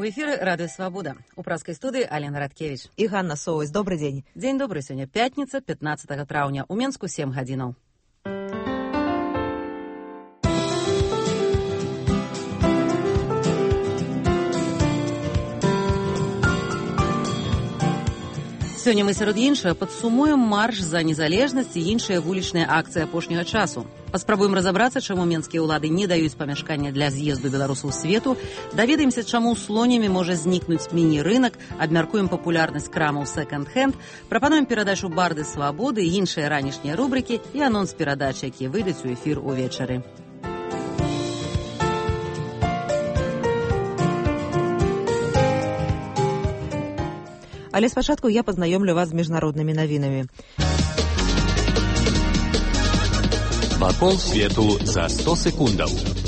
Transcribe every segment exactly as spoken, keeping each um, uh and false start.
У эфіры радыё «Свабода». У праскай студыі Алена Радкевіч. І Ганна Соўвась. Добры дзень. Дзень добры. Сёння пятніца, пятнаццатага траўня. У Менску сем гадзінаў. Сёння мы сярод іншага падсумуем марш за незалежнасць і іншыя вулічныя акцыі апошняга часу. Паспрабуем разабрацца, чаму менскія ўлады не даюць памяшкання для з'езду беларусаў свету, даведаемся, чаму ў Слонімі можа знікнуць міні-рынак, абмяркуем папулярнасць крамаў секонд-хенд, прапануем перадачу «Барды свабоды» і іншыя ранішнія рубрыкі і анонс перадач, якія выйдуць у эфір увечары. Але спачатку я пазнаёмлю вас з міжнароднымі навінамі. Вакол свету за сто секундаў.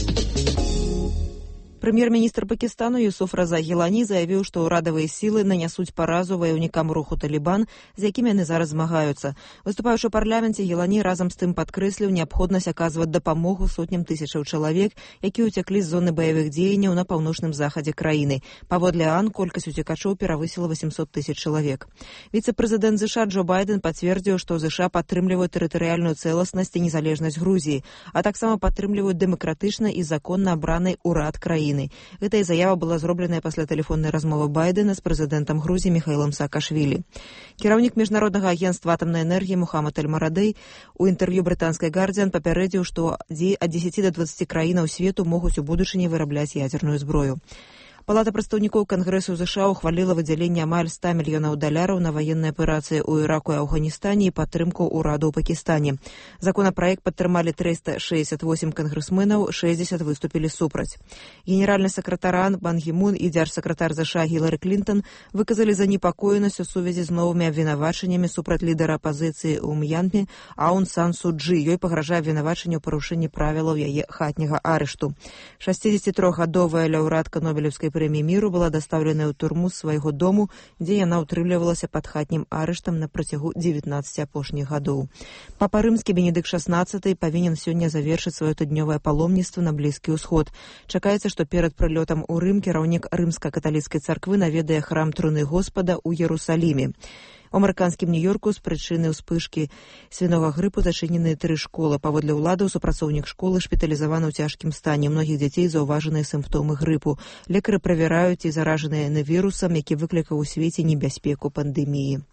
Прэм'ер-міністр Пакістану Юсуф Раза Гілані заявіў, што ўрадавыя сілы нанясуць паразу ваяўнікам руху «Талібан», з якімі яны зараз змагаюцца. Выступаючы ў парламенце, Гілані разам з тым падкрэсліў неабходнасць аказваць дапамогу сотням тысячаў чалавек, якія ўцяклі з зоны баявых дзеянняў на паўночным захадзе краіны. Паводле ААН, колькасць уцекачоў перавысіла восемьсот тысяч чалавек. Віцэ-прэзідэнт ЗША Джо Байден пацвердзіў, што ЗША падтрымліваюць тэрытарыяльную цэласнасць і незалежнасць Грузіі, а таксама падтрымліваюць дэмакратычны і законна абраны ўрад краіны. Гэтая заява была зробленая пасля тэлефоннай размовы Байдена з прэзідэнтам Грузіі Міхаілам Саакашвілі. Кіраўнік міжнароднага агенцтва атамнай энергіі Мухаммад Эль-Марадэй у інтэрв'ю брытанскай «Гардзіан» папярэдзіў, што ад дзесяці да дваццаці краінаў свету могуць у будучыні вырабляць ядзерную зброю. Палата прадстаўнікоў Кангрэсу ЗША ухваліла выдзяленне амаль ста мільёнаў даляраў на ваенныя аперацыі ў Іраку і Афганістане і падтрымку ўраду ў Пакістане. Законапраект падтрымалі трыста шэсцьдзесят восем кангрэсменаў, шэсцьдзесят выступілі супраць. Генеральны сакратар ААН Бан Гі-мун і дзяржсакратар ЗША Гілары Клінтон выказалі занепакоенасць у сувязі з новымі абвінавачаннямі супраць лідара апазіцыі ў М'янме Аун Сан Су Чжы. Ёй пагражае абвінавачанне ў парушэнні правілаў яе хатняга арышту. шасцідзесятітрохгадовая лаўрэатка Нобелеўскай прэміі міру была дастаўленая ў турму з свайго дому, дзе яна ўтрымлівалася пад хатнім арыштам на працягу дзевятнаццаці апошніх гадоў. Папа рымскі Бенедыкт шаснаццаты павінен сёння завершыць сваё тыднёвае паломніцтва на Блізкі ўсход. Чакаецца, што перад прылётам у Рым кіраўнік рымска-каталіцкай царквы наведае храм Труны Господа ў Ерусаліме. У амерыканскім Нью-Йорку з прычыны ўспышкі свінога грыпу зачынены тры школы. Паводле ўладаў, супрацоўнік школы шпіталізаваны ў цяжкім стане. Многіх дзяцей заўважаныя сімптомы грыпу. Лекары правяраюць, ці заражаныя яны вірусам, які выклікаў у свеце небяспеку пандэміі.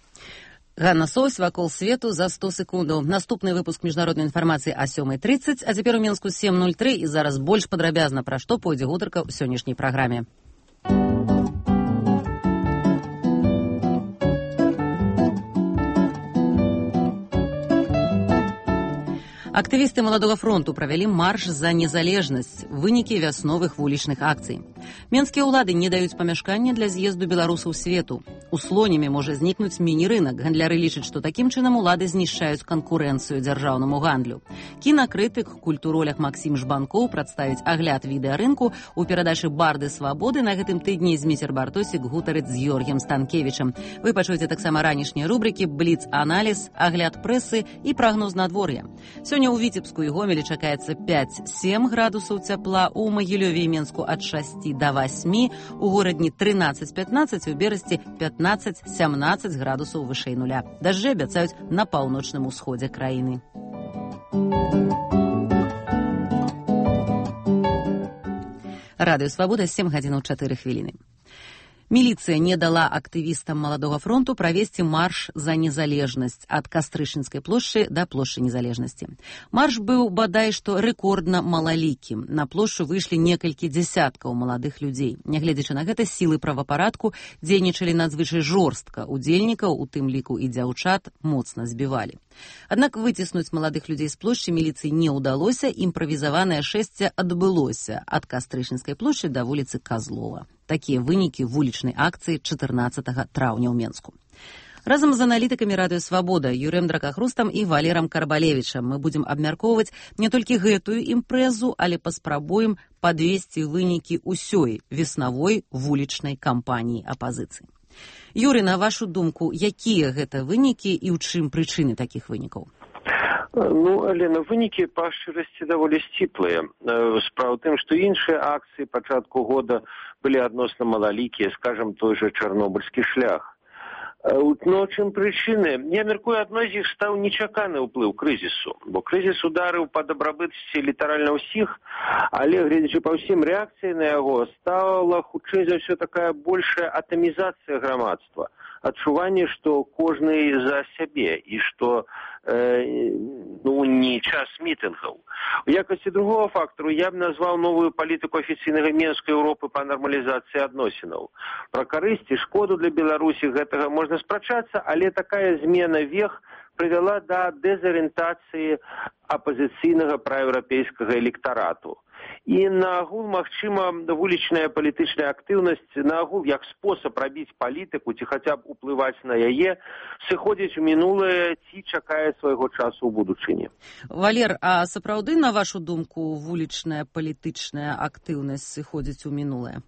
Ганна Соўвась, «Вакол свету» за сто секундаў. Наступны выпуск міжнароднай інфармацыі а сёмай трыццаць, а цяпер у Менску сем нуль тры, і зараз больш падрабязна, пра што пойдзе гутарка ў сённяшняй праграме. Актывісты Маладога фронту правялі марш за незалежнасць, вынікі вясновых вулічных акцый. Менскія ўлады не даюць памяшкання для з'езду беларусаў свету. У Слонімі можа знікнуць міні-рынак. Гандляры лічаць, што такім чынам улады знішчаюць канкурэнцыю дзяржаўнаму гандлю. Кінакрытык, культуролог Максім Жбанкоў прадставіць агляд відэарынку у перадачы «Барды свабоды». На гэтым тыдні Зміцер Бартосік гутарыць з Георгіем Станкевічам. Вы пачуеце таксама ранішнія рубрыкі «Бліц-аналіз», агляд прэсы і прагноз надвор'я. Сёння ў Віцебску і Гомелі чакаецца пяць-сем градусаў цяпла, у Магілёве і Менску ад шасці да васьмі, у горадні трынаццаць-пятнаццаць, у Берасці пятнаццаць-сямнаццаць градусаў вышэй нуля. Дажджы абяцаюць на паўночным усходзе краіны. Радыё «Свабода», сем гадзінаў чатыры хвіліны. Міліцыя не дала актывістам Маладога фронту правесці марш за незалежнасць ад Кастрычніцкай плошчы да плошчы незалежнасці. Марш быў бадай што рэкордна малалікім. На плошчу выйшлі некалькі дзясяткаў маладых людзей. Нягледзячы на гэта, сілы правапарадку дзейнічалі надзвычай жорстка. Удзельнікаў, у тым ліку і дзяўчат, моцна збівалі. Аднак выціснуць маладых людзей з плошчы міліцыі не ўдалося, імправізаванае шэсце адбылося ад Кастрычніцкай плошчы да вуліцы Казлова. Такія вынікі вулічнай акцыі чатырнаццатага траўня ў Менску. Разам з аналітыкамі радыё «Свабода» Юрыем Дракахрустам і Валерам Карбалевічам мы будзем абмяркоўваць не толькі гэтую імпрэзу, але паспрабуем падвесці вынікі ўсёй веснавой вулічнай кампаніі апазіцыі. Юрый, на вашу думку, якія гэта вынікі і ў чым прычыны такіх вынікаў? Ну, Алена, вынікі па шчырасці даволі сціплыя. Справа ў тым, што іншыя акцыі пачатку года былі адносна малалікія, скажам, той жа чарнобыльскі шлях. Ну, чым прычыны? Я мяркую, адной з іх стаў нечаканы ўплыў крызісу, бо крызіс ударыў па дабрабытасці літаральна ўсіх, але, гледзячы па ўсім, рэакцыяй на яго стала, хутчэй за ўсё, такая большая атамізацыя грамадства. Адчуванне, што кожны за сябе і што э, ну, не час мітынгаў. У якасці другого фактару я б назваў новую палітыку афіцыйнага Мінскай Еўропы па нармалізацыі адносінаў. Пра карысць і шкоду для Беларусі гэтага можна спрачацца, але такая змена вех прывяла да дэзарыентацыі апазіцыйнага праеўрапейскага электарату. І наагул, магчыма, вулічная палітычная актыўнасць, наагул, як спосаб рабіць палітыку, ці хаця б уплываць на яе, сыходзіць у мінулае, ці чакае свайго часу ў будучыні. Валер, а сапраўды, на вашу думку, вулічная палітычная актыўнасць сыходзіць у мінулае?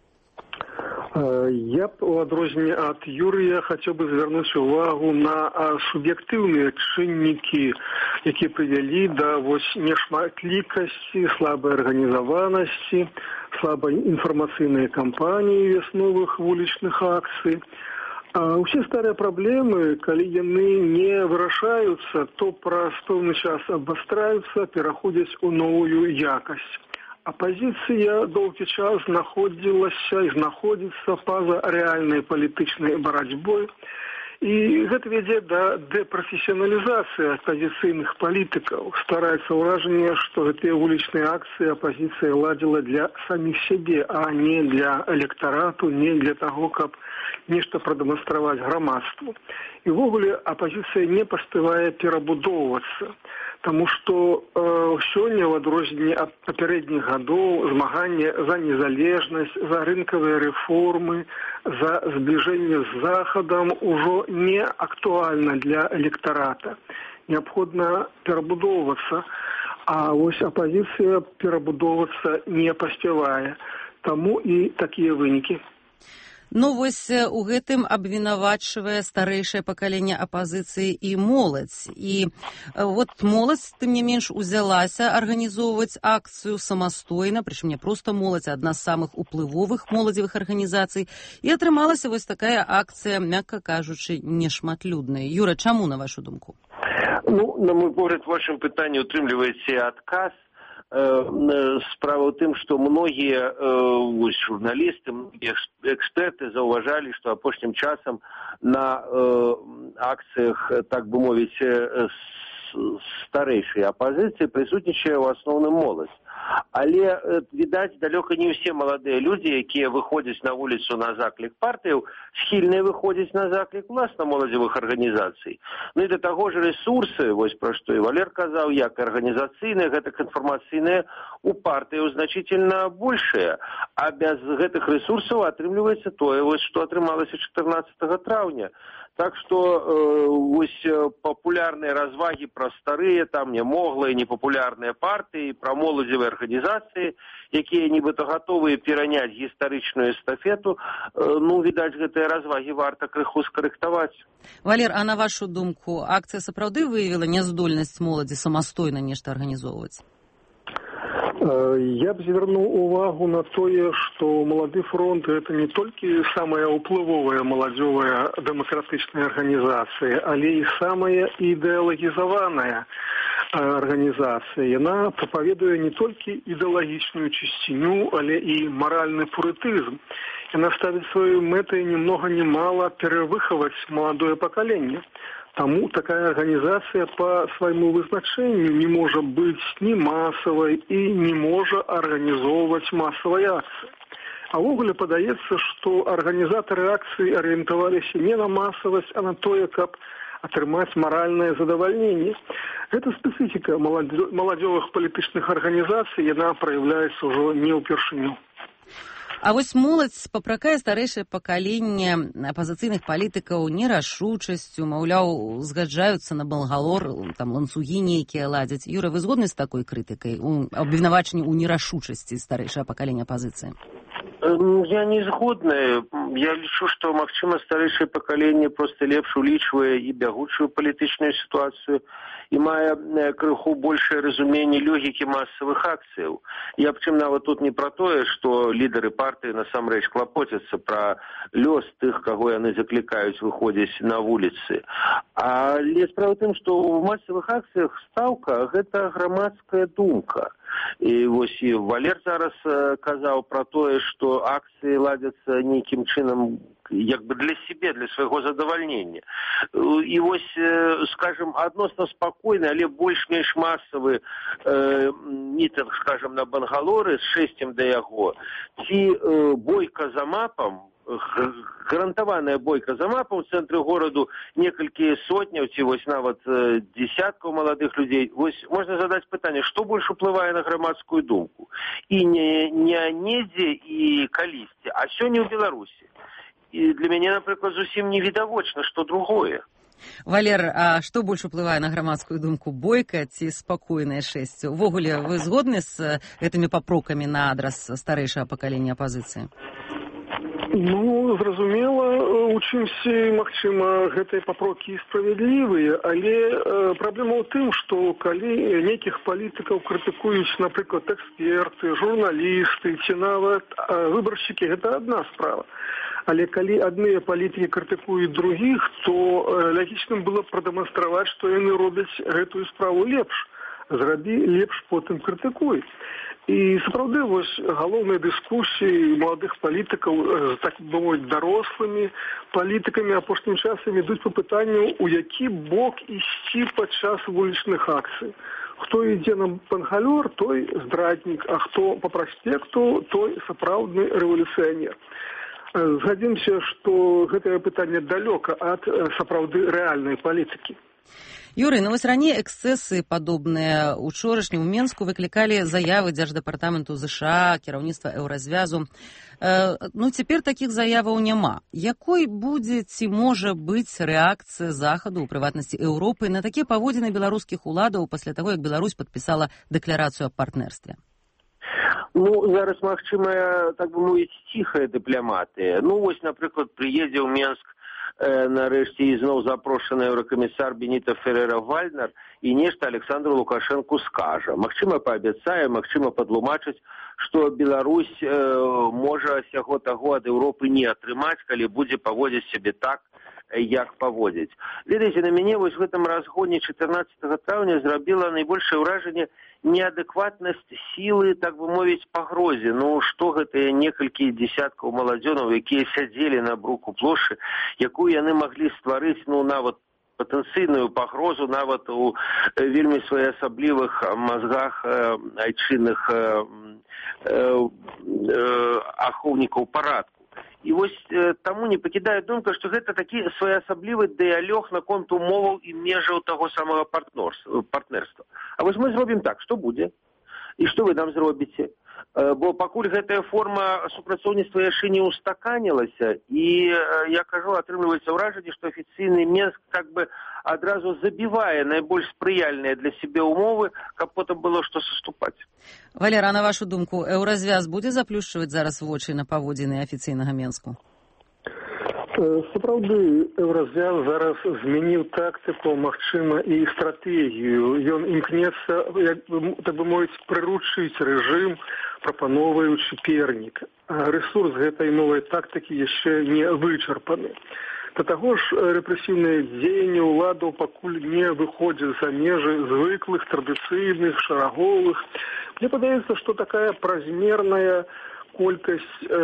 Я б у адрозненне ад Юрыя хацеў бы звярнуць увагу на суб'ектыўныя чыннікі, якія прывялі да вось нешматлікасці, слабай арганізаванасці, слабай інфармацыйнай кампаніі вясновых вулічных акцый. А ўсе старыя праблемы, калі яны не вырашаюцца, то праз пэўны час абвастраюцца, пераходзяць у новую якасць. Апозіцыя доўгі час знаходзілася і знаходзіцца па-за рэальнай палітычнай барацьбой. І гэта вядзе да дэпрафесіяналізацыі апозіцыйных палітыкаў. Ствараецца ўражанне, што гэтыя вулічныя акцыі апозіцыя ладзіла для саміх сябе, а не для электарату, не для таго, каб нешта прадэманстраваць грамадству. І ўвогуле апозіцыя не паспявае перабудоўвацца. Таму што э, сёння, ў адрозненне ад папярэдніх гадоў, змаганне за незалежнасць, за рынкавыя рэформы, за збліжэнне з Захадам ужо не актуальна для электарата. Неабходна перабудоўвацца, а вось апазіцыя перабудоўвацца не паспявае. Таму і такія вынікі. Ну, вось у гэтым абвінавачвае старэйшае пакаленне апазіцыі і моладзь. І вот моладзь, тым не менш, узялася арганізоўваць акцыю самастойна, прычым не проста моладзь, а адна з самых уплывовых моладзевых арганізацый. І атрымалася вось такая акцыя, мякка кажучы, нешматлюдная. Юра, чаму, на вашу думку? Ну, на мой погляд, в вашым пытанні утрымліваеце адказ. Справа ў тым, што многія э, журналісты, многія эксперты заўважалі, што апошнім часам на э, акцыях, так бы мовіць, старэйшай апазіцыі прысутнічае ў асноўным моладзь. Але, відаць, далёка не ўсе маладыя людзі, якія выходзяць на вуліцу на заклік партыяў, схільныя выходзяць на заклік уласна моладзевых арганізацый. Ну і да таго ж рэсурсы, вось пра што і Валер казаў, як арганізацыйныя, гэтак інфармацыйныя у партыяў значительна большыя. А без гэтых рэсурсаў атрымліваецца тое, вось што атрымалася чатырнаццатага траўня. Так што э, вось папулярныя развагі пра старыя, там нямоглыя, непапулярныя партыі, пра моладзевыя арганізацыі, якія нібыта гатовыя пераняць гістарычную эстафету, э, ну, відаць, гэтыя развагі варта крыху скарэктаваць. Валер, а на вашу думку, акцыя сапраўды выявіла няздольнасць моладзі самастойна нешта арганізоўваць? Я б звярнуў увагу на тое, што Малады фронт – гэта не толькі самая ўплывовая маладзёвая дэмакратычная арганізацыя, але і самая ідэалагізаваная арганізацыя. Яна прапаведуе не толькі ідэалагічную чысціню, але і маральны пурытызм. Яна ставіць сваёй мэтай ні многа ні мала перавыхаваць маладое пакаленне. Таму такая арганізацыя па свайму вызначэнню не можа быць ні масавай і не можа арганізоўваць масавай акцыі. А ўвогуле падаецца, што арганізатары акцыі арыентаваліся не на масавасць, а на тое, каб атрымаць маральнае задавальненне. Гэта спецыфіка маладзёвых палітычных арганізацый, яна праяўляецца ўжо не ўпершыню. А вось моладзь папракае старэйшае пакаленне апазіцыйных палітыкаў нерашучасцю, маўляў, згаджаюцца на балгалор, там ланцугі нейкія ладзяць. Юра, вы згодны з такой крытыкай, у абвінавачанні ў нерашучасці старэйшае пакаленне апазіцыі? Я не згодны. Я лічу, што, магчыма, старэйшае пакаленне проста лепш улічвае і бягучую палітычную сітуацыю, і мае крыху большае разуменне логікі масавых акцыяў. Я б чым нават тут не пра тое, што лідары партыі насамрэч клапоцяцца пра лёс тых, каго яны заклікаюць выходзіць на вуліцы. Але справа ў тым, што ў масавых акцыях стаўка – гэта грамадская думка. І вось і Валер зараз казаў пра тое, што акцыі ладзяцца нейкім чынам як бы для сябе, для свайго задавальнення. І вось, скажем, адносна спакойны, але больш-менш масавы э, мітынг, скажем, на Бангалоры з шэсцем да яго, ці э, бойка за мапам, гарантаваная бойка за мапам у цэнтры гораду, некалькі сотняў ці вось нават дзесяткаў маладых людзей. Вось можна задаць пытанне, што больш уплывае на грамадскую думку? І не, не недзе і калісьці, а сёння ў Беларусі. І для мяне, напрыклад, зусім не відавочна, што другое. Валер, а што больш уплывае на грамадскую думку, бойка ці спакойнае шэсце? Увогуле, вы згодны з гэтымі папрокамі на адрас старэйшага пакалення апазіцыі? Ну, зразумела, у чымсьці, магчыма, гэтыя папрокі справядлівыя, але э, праблема ў тым, што калі нейкіх палітыкаў крытыкуюць, напрыклад, эксперты, журналісты ці нават э, выбаршчыкі, гэта адна справа. Але калі адныя палітыкі крытыкуюць другіх, то э, лагічным было б прадэманстраваць, што яны робяць гэтую справу лепш. Зрабі лепш, потым крытыкуй. І сапраўды, вось галоўныя дыскусіі маладых палітыкаў, так бы мовіць, дарослымі палітыкамі апошнім часам ідуць па пытанню, у які бок ісці падчас вулічных акцый. Хто ідзе на Бангалор, той здраднік, а хто па праспекту, той сапраўдны рэвалюцыянер. Згадзімся, што гэтае пытанне далёка ад сапраўды рэальнай палітыкі. Юрый, ну вось раней эксцэсы падобныя учорашні ў Менску выклікалі заявы Дзярждэпартаменту ЗША, кіраўніцтва Еўразвязу. Э, ну цяпер такіх заяваў няма. Якой будзе ці можа быць рэакцыя Захаду, у прыватнасці Еўропы, на такія паводзіны беларускіх уладаў пасля таго, як Беларусь падпісала дэкларацыю аб партнерстве? Ну, зараз магчымая, так бы мовіць, ціхая дыпламатыя. Ну, вось, напрыклад, прыедзе ў Менск нарэшце ізноў запрошаны еўракамісар Беніта Ферера-Вальднер і нешта Александру Лукашэнку скажа. Магчыма, паабяцае, магчыма, падлумачыць, што Беларусь э, можа сяго таго ад Еўропы не атрымаць, калі будзе паводзіць сябе так, як паводзіць. Ведаеце, на мяне вось в гэтым разгоне чатырнаццатага траўня зрабіла найбольшае ўражанне неадэкватнасць сілы, так бы мовіць, пагрозе. Ну, што гэтыя некалькі дзесяткаў маладзёнаў, якія сядзелі на бруку плошчы, якую яны маглі стварыць, ну, нават патэнцыйную пагрозу, нават у вельмі своеасаблівых мазгах э, айчынных э, э, э, ахоўнікаў парадку. І вось э, таму не пакідае думка, што гэта такі своеасаблівы дыялог наконт умоваў і межаў таго самага партнерства. А вось мы зробім так, што будзе? І што вы нам зробіце? Э, бо пакуль гэтая форма супрацоўніцтва яшчэ не устаканілася, і, э, я кажу, атрымліваецца ўражанне, што афіцыйны Менск как бы адразу забівае найбольш спрыяльныя для сябе ўмовы, каб потым было што саступаць. Валера, на вашу думку, Еўразвяз будзе заплюшчваць зараз вочы на паводзіны афіцыйнага Менску? Сапраўды, Еўразвяз зараз змяніў тактыку, магчыма, і стратэгію. Ён імкнецца, як бы, так бы мовіць, прыручыць рэжым, прапановваючы пернік. Рэсурс гэтай новай тактыкі яшчэ не вычарпаны. Да таго ж, рэпрэсіўныя дзеянні ўладаў пакуль не выходзяць за межы звыклых, традыцыйных, шараговых. Мне падаецца, што такая празмерная колькасць э,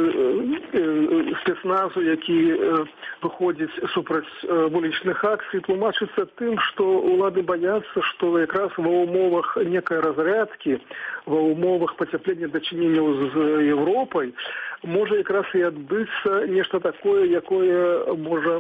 э, спецназу, які э, выходзіць супраць э, вулічных акцый, тлумачыцца тым, што ўлады баяцца, што якраз ва ўмовах некай разрядкі, ва ўмовах пацяплення дачыненняў з Еўропай, можа якраз і адбыцца нешта такое, якое можа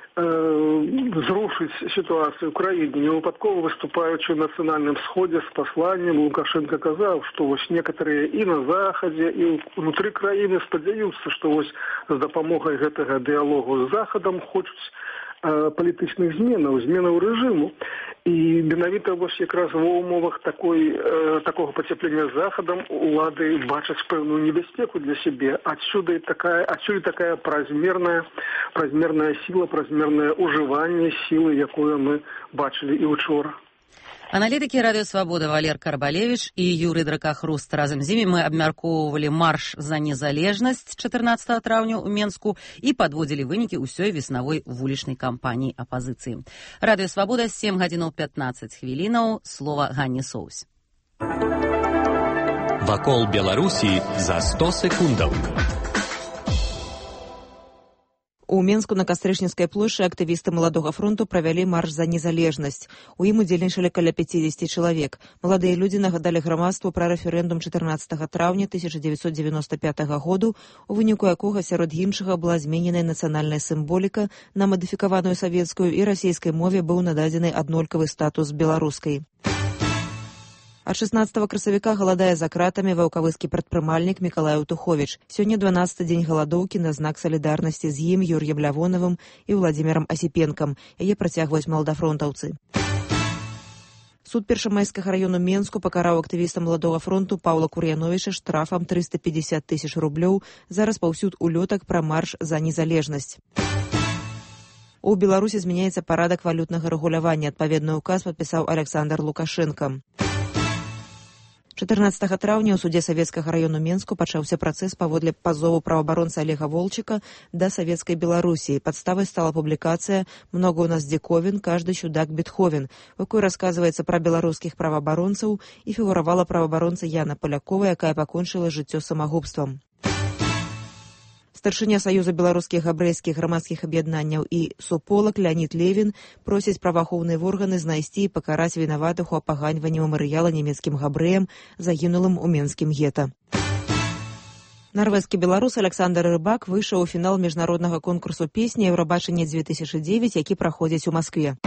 зрушыць сітуацыю ў краіне. Невыпадкова выступаючы ў нацыянальным сходзе з пасланнем, Лукашенко казаў, што вось некаторыя і на захадзе, і ўнутры краіны спадзяюцца, што вось з дапамогай гэтага дыялогу з захадам хочуць э, палітычных зменаў, зменаў рэжыму. І менавіта вось якраз ва ўмовах такой, э, такога пацяплення з захадам улады бачаць пэўную небяспеку для сябе. Адсюды такая, адсюды такая празмерная, празмерная сіла, празмернае ўжыванне сілы, якую мы бачылі і учора. Аналітыкі радыёсвабода Валер Карбалевіч і Юрый Дракахруст. Разам з імі мы абмяркоўвалі марш за незалежнасць чатырнаццатага траўня ў Менску і падводзілі вынікі ўсёй веснавой вулічнай кампаніі апазіцыі. Радыёсвабода, сем гадзінаў пятнаццаць хвілінаў. Слова Ганне Соусь. Вакол Беларусі за сто секундаў. У Менску на Кастрычніцкай плошчы актывісты Маладога фронту правялі марш за незалежнасць. У ім удзельнічалі каля пяцідзесяці чалавек. Маладыя людзі нагадалі грамадству пра рэферэндум чатырнаццатага траўня тысяча дзевяцьсот девяносто пятага году, у выніку якога сярод іншага была змененая нацыянальная сімволіка, на мадыфікаваную савецкую і расійскай мове быў нададзены аднолькавы статус беларускай. Ад шаснаццатага красавіка галадае за кратамі ваўкавыскі прадпрымальнік Мікалай Утуховіч. Сёння дванаццаты дзень галадоўкі на знак салідарнасці з ім, Юр'ем Лявонавым і Владзімірам Асіпенкам. Яе працягваюць маладафронтаўцы. Суд першамайскага раёну Менску пакараў актывіста Маладога фронту Паўла Кур'яновіча штрафам трыста пятьдесят тысяч рублёў за распаўсюд улётак пра марш за незалежнасць. У Беларусі змяняецца парадак валютнага рэгулявання. Адпаведны ўказ падпісаў Александр Лукашенко. чатырнаццатага траўня ў судзе Савецкага раёну Менску пачаўся працэс паводле пазову праваабаронцы Олега Волчыка да Савецкай Беларусі. Падставай стала публікацыя «Много у нас диковин, каждый чудак Бетховен», у якой расказваецца пра беларускіх праваабаронцаў і фігуравала праваабаронца Яна Палякова, якая пакончыла жыццё самагубствам. Старшыня Саюза беларускіх габрэйскіх грамадскіх аб'яднанняў і суполак Леонид Левін просіць праваахоўныя органы знайсці і пакараць вінаватых у апаганьванні мемарыяла нямецкім габрэям, загінулым у менскім гета. Нарвежскі беларус Александр Рыбак выйшаў у фінал міжнароднага конкурсу песні «Еўрабачанне две тысячи девять», які праходзіць у Маскве.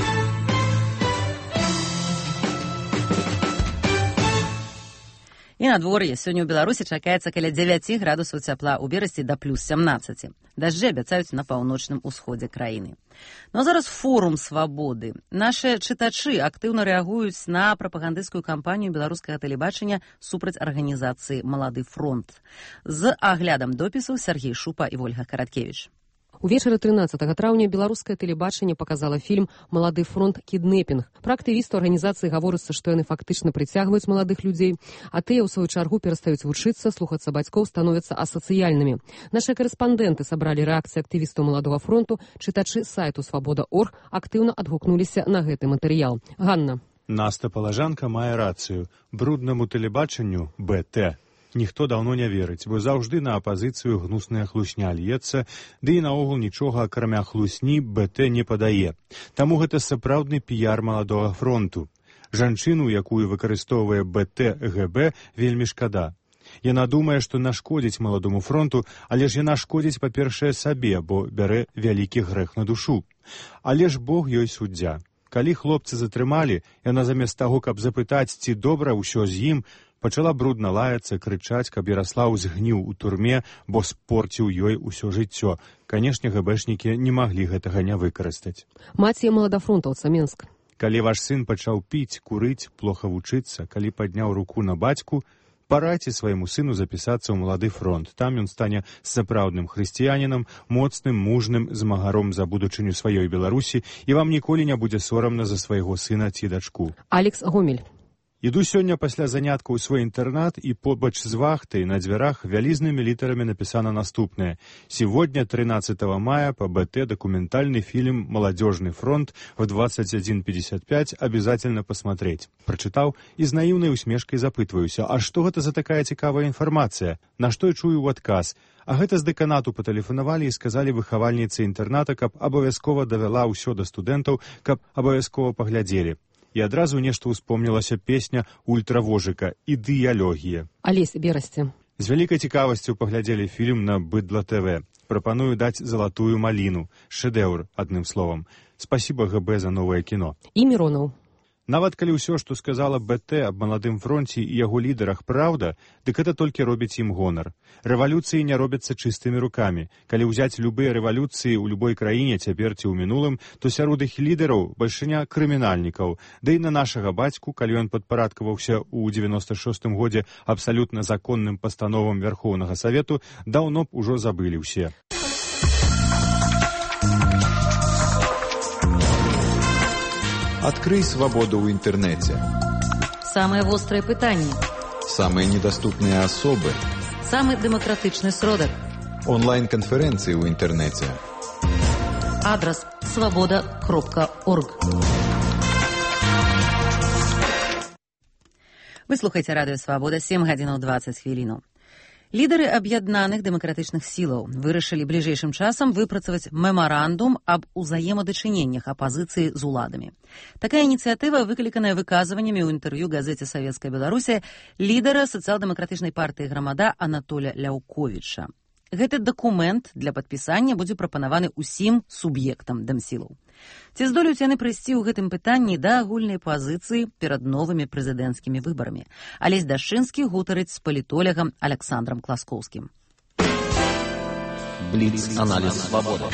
І надвор'е. Сёння ў Беларусі чакаецца каля дзевяці градусаў цяпла, у Берасці да плюс сямнаццаці. Дажджы абяцаюць на паўночным усходзе краіны. Ну а зараз форум свабоды. Нашы чытачы актыўна рэагуюць на прапагандысцкую кампанію беларускага тэлебачання супраць арганізацыі «Малады фронт». З аглядам допісаў Сергей Шупа і Вольга Караткевіч. Увечары трынаццатага траўня беларускае тэлебачанне паказала фільм «Малады фронт. Кіднэпінг». Пра актывістаў арганізацыі гаворыцца, што яны фактычна прыцягваюць маладых людзей, а тыя, ў сваю чаргу, перастаюць вучыцца, слухацца бацькоў, становяцца асацыяльнымі. Нашыя карэспандэнты сабралі рэакцыі актывістаў Маладога фронту, чытачы сайту свабода точка орг актыўна адгукнуліся на гэты матэрыял. Ганна. Наста Палажанка мае рацыю. Бруднаму тэлебачанню бэ тэ ніхто даўно не верыць, бо заўжды на апазіцыю гнусная хлусня льецца, ды і наогул нічога акрамя хлусні бэ тэ не падае. Таму гэта сапраўдны піяр Маладога фронту. Жанчыну, якую выкарыстоўвае бэ тэ гэ бэ, вельмі шкада. Яна думае, што нашкодзіць Маладому фронту, але ж яна шкодзіць, па-першае, сабе, бо бярэ вялікі грэх на душу. Але ж Бог ёй суддзя. Калі хлопцы затрымалі, яна замест таго, каб запытаць, ці добра ўсё з ім, пачала брудна лаяцца, крычаць, каб Яраслаў згніў у турме, бо спорціў ёй усё жыццё. Канешне, гэбэшнікі не маглі гэтага не выкарыстаць. Маці маладафронтаўца, Менск. Калі ваш сын пачаў піць, курыць, плохо вучыцца, калі падняў руку на бацьку, парайце свайму сыну запісацца ў Малады фронт. Там ён стане сапраўдным хрысціянінам, моцным, мужным, змагаром за будучыню сваёй Беларусі, і вам ніколі не будзе сорамна за свайго сына ці дачку. Алекс Гомель. Іду сёння пасля заняткаў у свой інтэрнат, і побач з вахтай на дзвярах вялізнымі літарамі напісана наступнае. Сегодня, тринадцатого мая, по бэ тэ документальный фильм «Молодежный фронт» в двадцать один пятьдесят пять обязательно посмотреть. Прочитал и з наивной усмешкой запытваюся, а што гэта за такая цікавая інфармацыя? На што я чую ў адказ? А гэта з дэканату патэлефанавалі і сказалі выхавальніцы інтэрната, каб абавязкова давяла ўсё да студэнтаў, каб абавязкова паглядзелі. І адразу нешта ўспомнілася песня ультравожыка «Ідыялогія». Алесь, Берасці. З вялікай цікавасцю паглядзелі фільм на Быдла тэ вэ. Прапаную даць залатую маліну. Шэдэўр, адным словам. Спасіба гэ бэ за новае кіно. І Міронаў. Нават калі ўсё, што сказала бэ тэ аб Маладым фронце і яго лідарах праўда, дык гэта толькі робіць ім гонар. Рэвалюцыі не робяцца чыстымі рукамі. Калі ўзяць любыя рэвалюцыі ў любой краіне цяпер ці ў мінулым, то сярод іх лідараў бальшыня крымінальнікаў. Да і на нашага бацьку, калі ён падпарадкаваўся ў дзевяноста шостым годзе абсалютна законным пастановам Вярхоўнага Савету, даўно б ужо забылі ўсе. Открый свободу в интернете. Самые острые пытания. Самые недоступные особы. Самый демократичный сродок. Онлайн-конференции в интернете. Адрес свобода кропка орг. Вы слухаеце радыё Свабода, сем гадзінаў дваццаць хвілінаў. Лідары аб'яднаных дэмакратычных сілаў вырашылі бліжэйшым часам выпрацаваць мемарандум аб узаемадачыненнях апазіцыі з уладамі. Такая ініцыятыва выкліканая выказваннямі ў інтэрв'ю газеце «Савецкая Беларусія» лідара сацыял-дэмакратычнай партыі «Грамада» Анатоля Ляўковіча. Гэты дакумент для падпісання будзе прапанаваны ўсім суб'ектам дэмсілаў. Ці здолеюць яны прыйсці ў гэтым пытанні да агульнай пазіцыі перад новымі прэзідэнцкімі выбарамі? Алесь Дашчынскі гутарыць з палітолягам Аляксандрам Класкоўскім. Бліц-аналіз свабоды.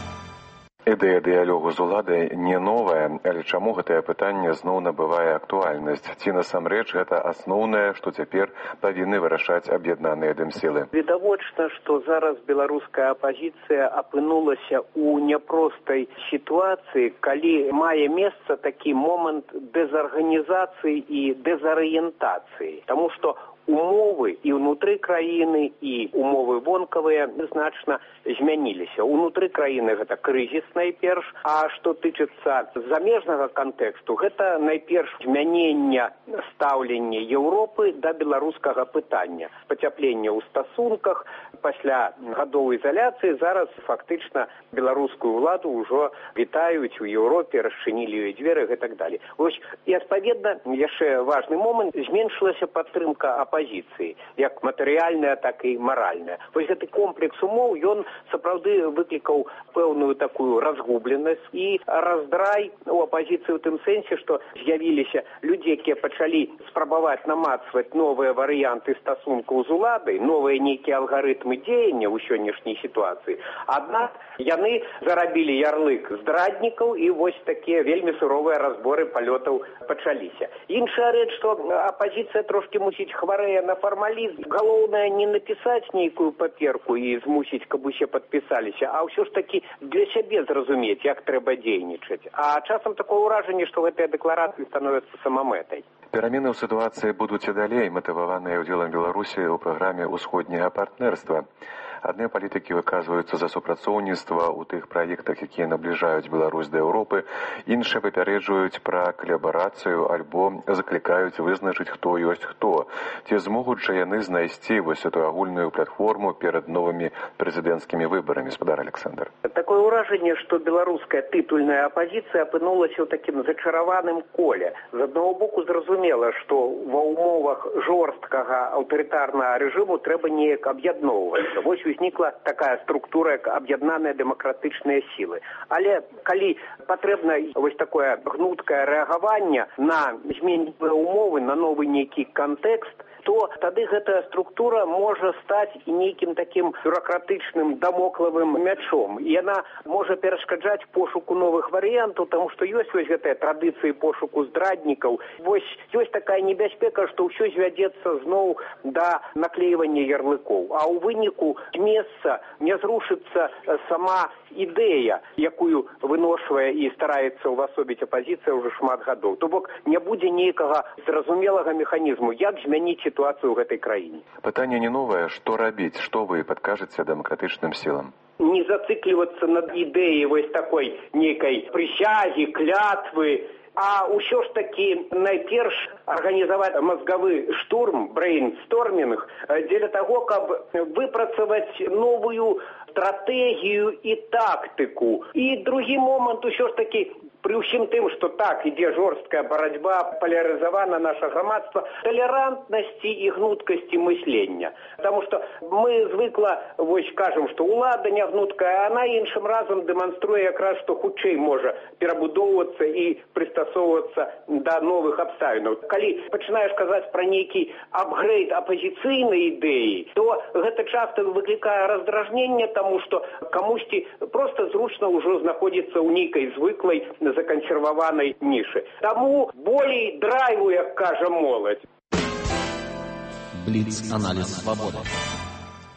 Ідэя дыялогу з уладай не новая, але чаму гэтае пытанне зноў набывае актуальнасць? Ці насамрэч гэта асноўнае, што цяпер павінны вырашаць аб'яднаныя дэмсілы? Відавочна, што зараз беларуская апазіцыя апынулася ў няпростай сітуацыі, калі мае месца такі момант дэзарганізацыі і дэзарыентацыі. Таму што умовы і ўнутры краіны, і умовы вонкавыя значна змяніліся. Унутры краіны гэта крызіс найперш, а што тычыцца замежнага кантэксту, гэта найперш змянення стаўлення Еўропы да беларускага пытання. Пацяпленне ў стасунках, пасля гадоў ізаляцыі зараз фактычна беларускую ўладу ўжо вітаюць у Еўропе, расчынілі ёй дзверы і так далей. Вось, і адпаведна, яшчэ важны момант, зменшылася падтрымка апазіцыі, як матэрыяльная, так і маральная. Вось гэты комплекс умоў, ён сапраўды выклікаў пэўную такую разгубленасць і раздрай у апазіцыі ў тым сэнсе, што з'явіліся людзі, якія пачалі спрабаваць намацваць новыя варыянты стасункаў з уладай, новыя нейкія алгарытмы дзеяння ў сённяшняй сітуацыі. Аднак яны зарабілі ярлык здраднікаў, і вось такія вельмі суровыя разборы палётаў пачаліся. Іншая рэч, што апазіцыя трошкі мусіць хварэе на фармалізм. Галоўнае не напісаць нейкую паперку і змусіць, каб усе падпісаліся, а ўсё ж такі для сябе зразумець, як трэба дзейнічаць. А часам такое ўражанне, што гэтыя дэкларацыі становяцца самамэтай. Перамены ў сітуацыі будуць і далей, матываваныя ўдзелам Беларусі ў праграме ўсходняга партнерства. Адныя палітыкі выказваюцца за супрацоўніцтва ў тых праектах, якія набліжаюць Беларусь да Еўропы, іншыя папярэджваюць пра калабарацыю альбо заклікаюць вызначыць, хто ёсць хто. Ці змогуць жа яны знайсці вось эту агульную платформу перад новымі прэзідэнцкімі выбарамі, спадар Александр? Такое ўражанне, што беларуская тытульная апазіцыя апынулася ў такім зачараваным коле. З аднаго боку, зразумела, што ва ўмовах жорсткага аўтарытарнага рэжыму трэба неяк аб'ядноўвацца. Вось узнікла такая структура, як аб'яднаныя дэмакратычныя сілы. Але калі патрэбна вось такое гнуткае рэагаванне на змененыя умовы, на новы нейкі кантэкст, то тады гэтая структура можа стаць і нейкім такім бюракратычным дамоклавым мячом. І яна можа перашкаджаць пошуку новых варыянтаў, таму што ёсць вось гэтыя традыцыі пошуку здраднікаў. Вось ёсць такая небяспека, што ўсё звядзецца зноў да наклейвання ярлыкоў. А ў выніку з месца не зрушыцца сама ідэя, якую выношвае і стараецца ўвасобіць апазіцыя ўжо шмат гадоў. То бок не будзе нейкага зразумелага механізму, як змяніць сітуацыю ў гэтай краіне. Пытанне не новае, што рабіць, што вы падкажаце дэмакратычным сілам? Не зацыклівацца над ідэяй вось такой нейкай прысягі, клятвы, а ўсё ж такі найперш арганізаваць мазгавы штурм, брейнстормінг, дзеля таго, каб выпрацаваць новую стратэгію і тактыку. І другі момант усё ж такі, пры ўсім тым, што так, ідзе жорсткая барацьба, палярызавана наша грамадства, талерантнасці і гнуткасці мыслення. Таму што мы звыкла, вось кажам, што ўлада не гнуткая, а она іншым разам дэманструе якраз, што хутчэй можа перабудоўвацца і прыстасоўвацца да новых абставінаў. Калі пачынаеш казаць пра нейкі апгрейд апазіцыйнай ідэі, то гэта часта выклікае раздражненне, таму што камусьці проста зручна ўжо знаходзіцца ў нейкай звыклай закансерваванай нішы. Таму болей драйву, як кажа моладзь. Бліц-аналіз свабоды.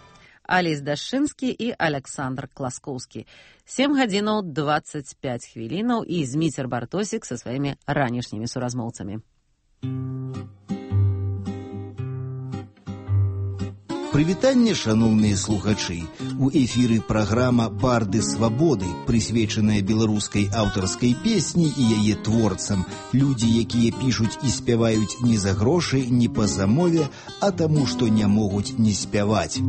Алесь Дашчынскі і Александр Класкоўскі. сем гадзінаў дваццаць пяць хвілінаў і Зміцер Бартосік са сваімі ранішнімі суразмоўцамі. Прывітанне, шаноўныя слухачы. У эфіры праграма «Барды свабоды», прысвечаная беларускай аўтарскай песні і яе творцам. Людзі, якія пішуць і спяваюць не за грошы, не па замове, а таму, што не могуць не спяваць.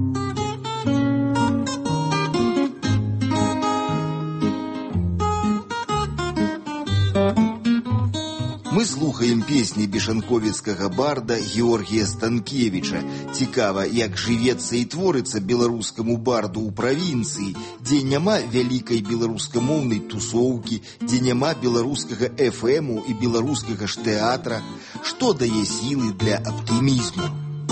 Мы слухаем песні бешанковіцкага барда Георгія Станкевіча. Цікава, як жывецца і творыцца беларускаму барду ў правінцыі, дзе няма вялікай беларускамоўнай тусоўкі, дзе няма беларускага эф эму і беларускага ж тэатра. Што дае сілы для аптымізму?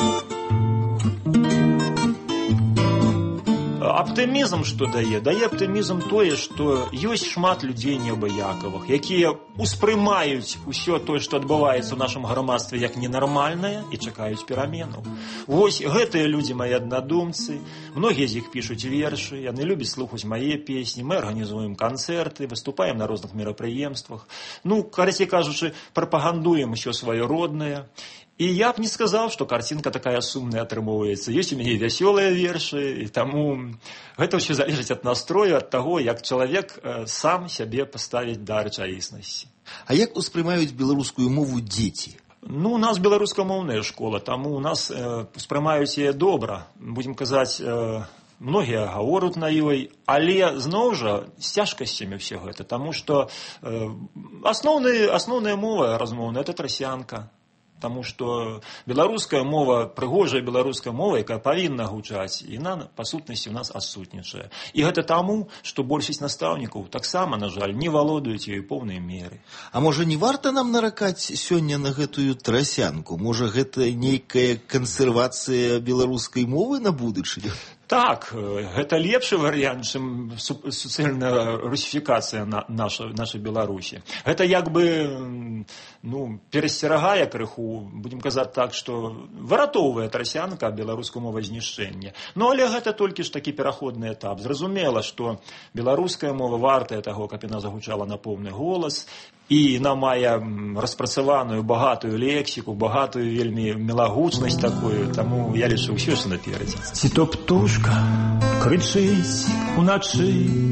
Аптымізм што дае? Дае аптымізм тое, што ёсць шмат людзей неабыякавых, якія успрымаюць усё тое, што адбываецца ў нашым грамадстве як ненармальнае і чакаюць пераменаў. Вось гэтыя людзі мае аднадумцы, многія з іх пішуць вершы, яны любяць слухаць мае песні, мы арганізуем канцэрты, выступаем на розных мерапрыемствах. Ну, карацей кажучы, прапагандуем усё сваё роднае. І я б не сказаў, што карцінка такая сумная атрымоўваецца. Ёсць у мяне вясёлыя вершы, і таму гэта ўсё залежыць ад настрою, ад таго, як чалавек сам сябе паставіць да рэчаіснасці. А як успрымаюць беларускую мову дзеці? Ну, у нас беларускамоўная школа, таму у нас э, успрымаюць яе добра. Будзем казаць, э, многія гавораць на ёй, але, зноў жа, з цяжкасцямі ўсё гэта, таму што э, асноўны, асноўная мова размоўная – это трасянка. Таму што беларуская мова, прыгожая беларуская мова, якая павінна гучаць, яна, па сутнасці, у нас адсутнічае. І гэта таму, што большасць настаўнікаў таксама, на жаль, не валодаюць ёй поўнай меры. А можа, не варта нам наракаць сёння на гэтую трасянку? Можа, гэта нейкая кансервацыя беларускай мовы на будучыню? Так, гэта лепшы варыянт, чым суцэльная русіфікацыя на нашай, нашай Беларусі. Гэта як бы, ну, перасцерагае крыху, будзем казаць так, што выратоўвае трасянка беларускую мову знішчэння. Ну, але гэта толькі ж такі пераходны этап. Зразумела, што беларуская мова вартая таго, каб яна загучала на поўны голас, і яна мае распрацаваную багатую лексіку, багатую вельмі мелагучнасць такую, таму я лічу ўсё ж наперадзе. Ці то птушка крычыць уначы,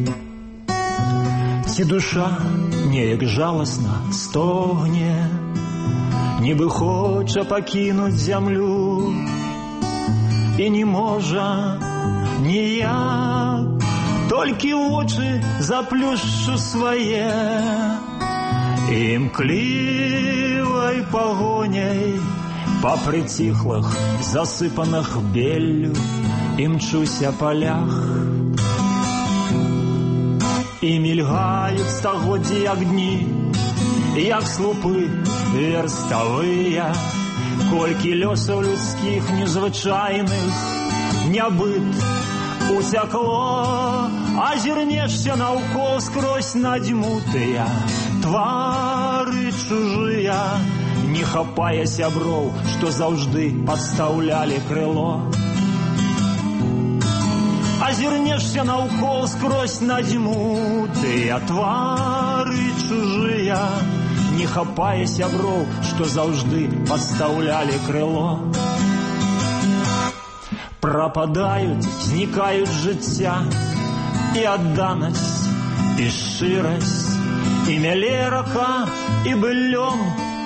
ці душа неяк жаласна стогне, нібы хоча пакінуць зямлю, і не можа ніяк, толькі вочы заплюшчу свае, імклівай пагоняй па прыціхлых, засыпаных беллю, імчуся палях. І мільгаюць стагоддзі, як дні, як слупы верставыя, колькі лёсаў людскіх незвычайных нябыт усякло, азірнешся наўкол скрозь надзьмутыя твары чужыя, не хапае сяброў, што заўжды падстаўлялі крыло. Азірнешся наўкол скрозь надзьмутыя твары чужыя, не хапае сяброў, што заўжды падстаўлялі крыло. Прападаюць, знікаюць жыцця і адданасць, і шчырасць, і мяле рака, і быллём.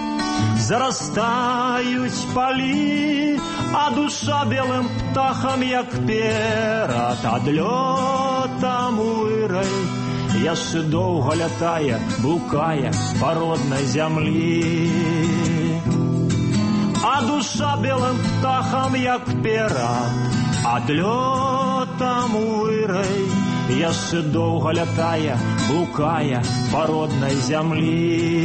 Зарастаюць палі, а душа белым птахам, як перад адлётам вырай, яшчэ доўга лятае, блукае па роднай зямлі. А душа белым птахам, як перад адлётам вырай, яшчэ доўга лятае, блукае па роднай зямлі.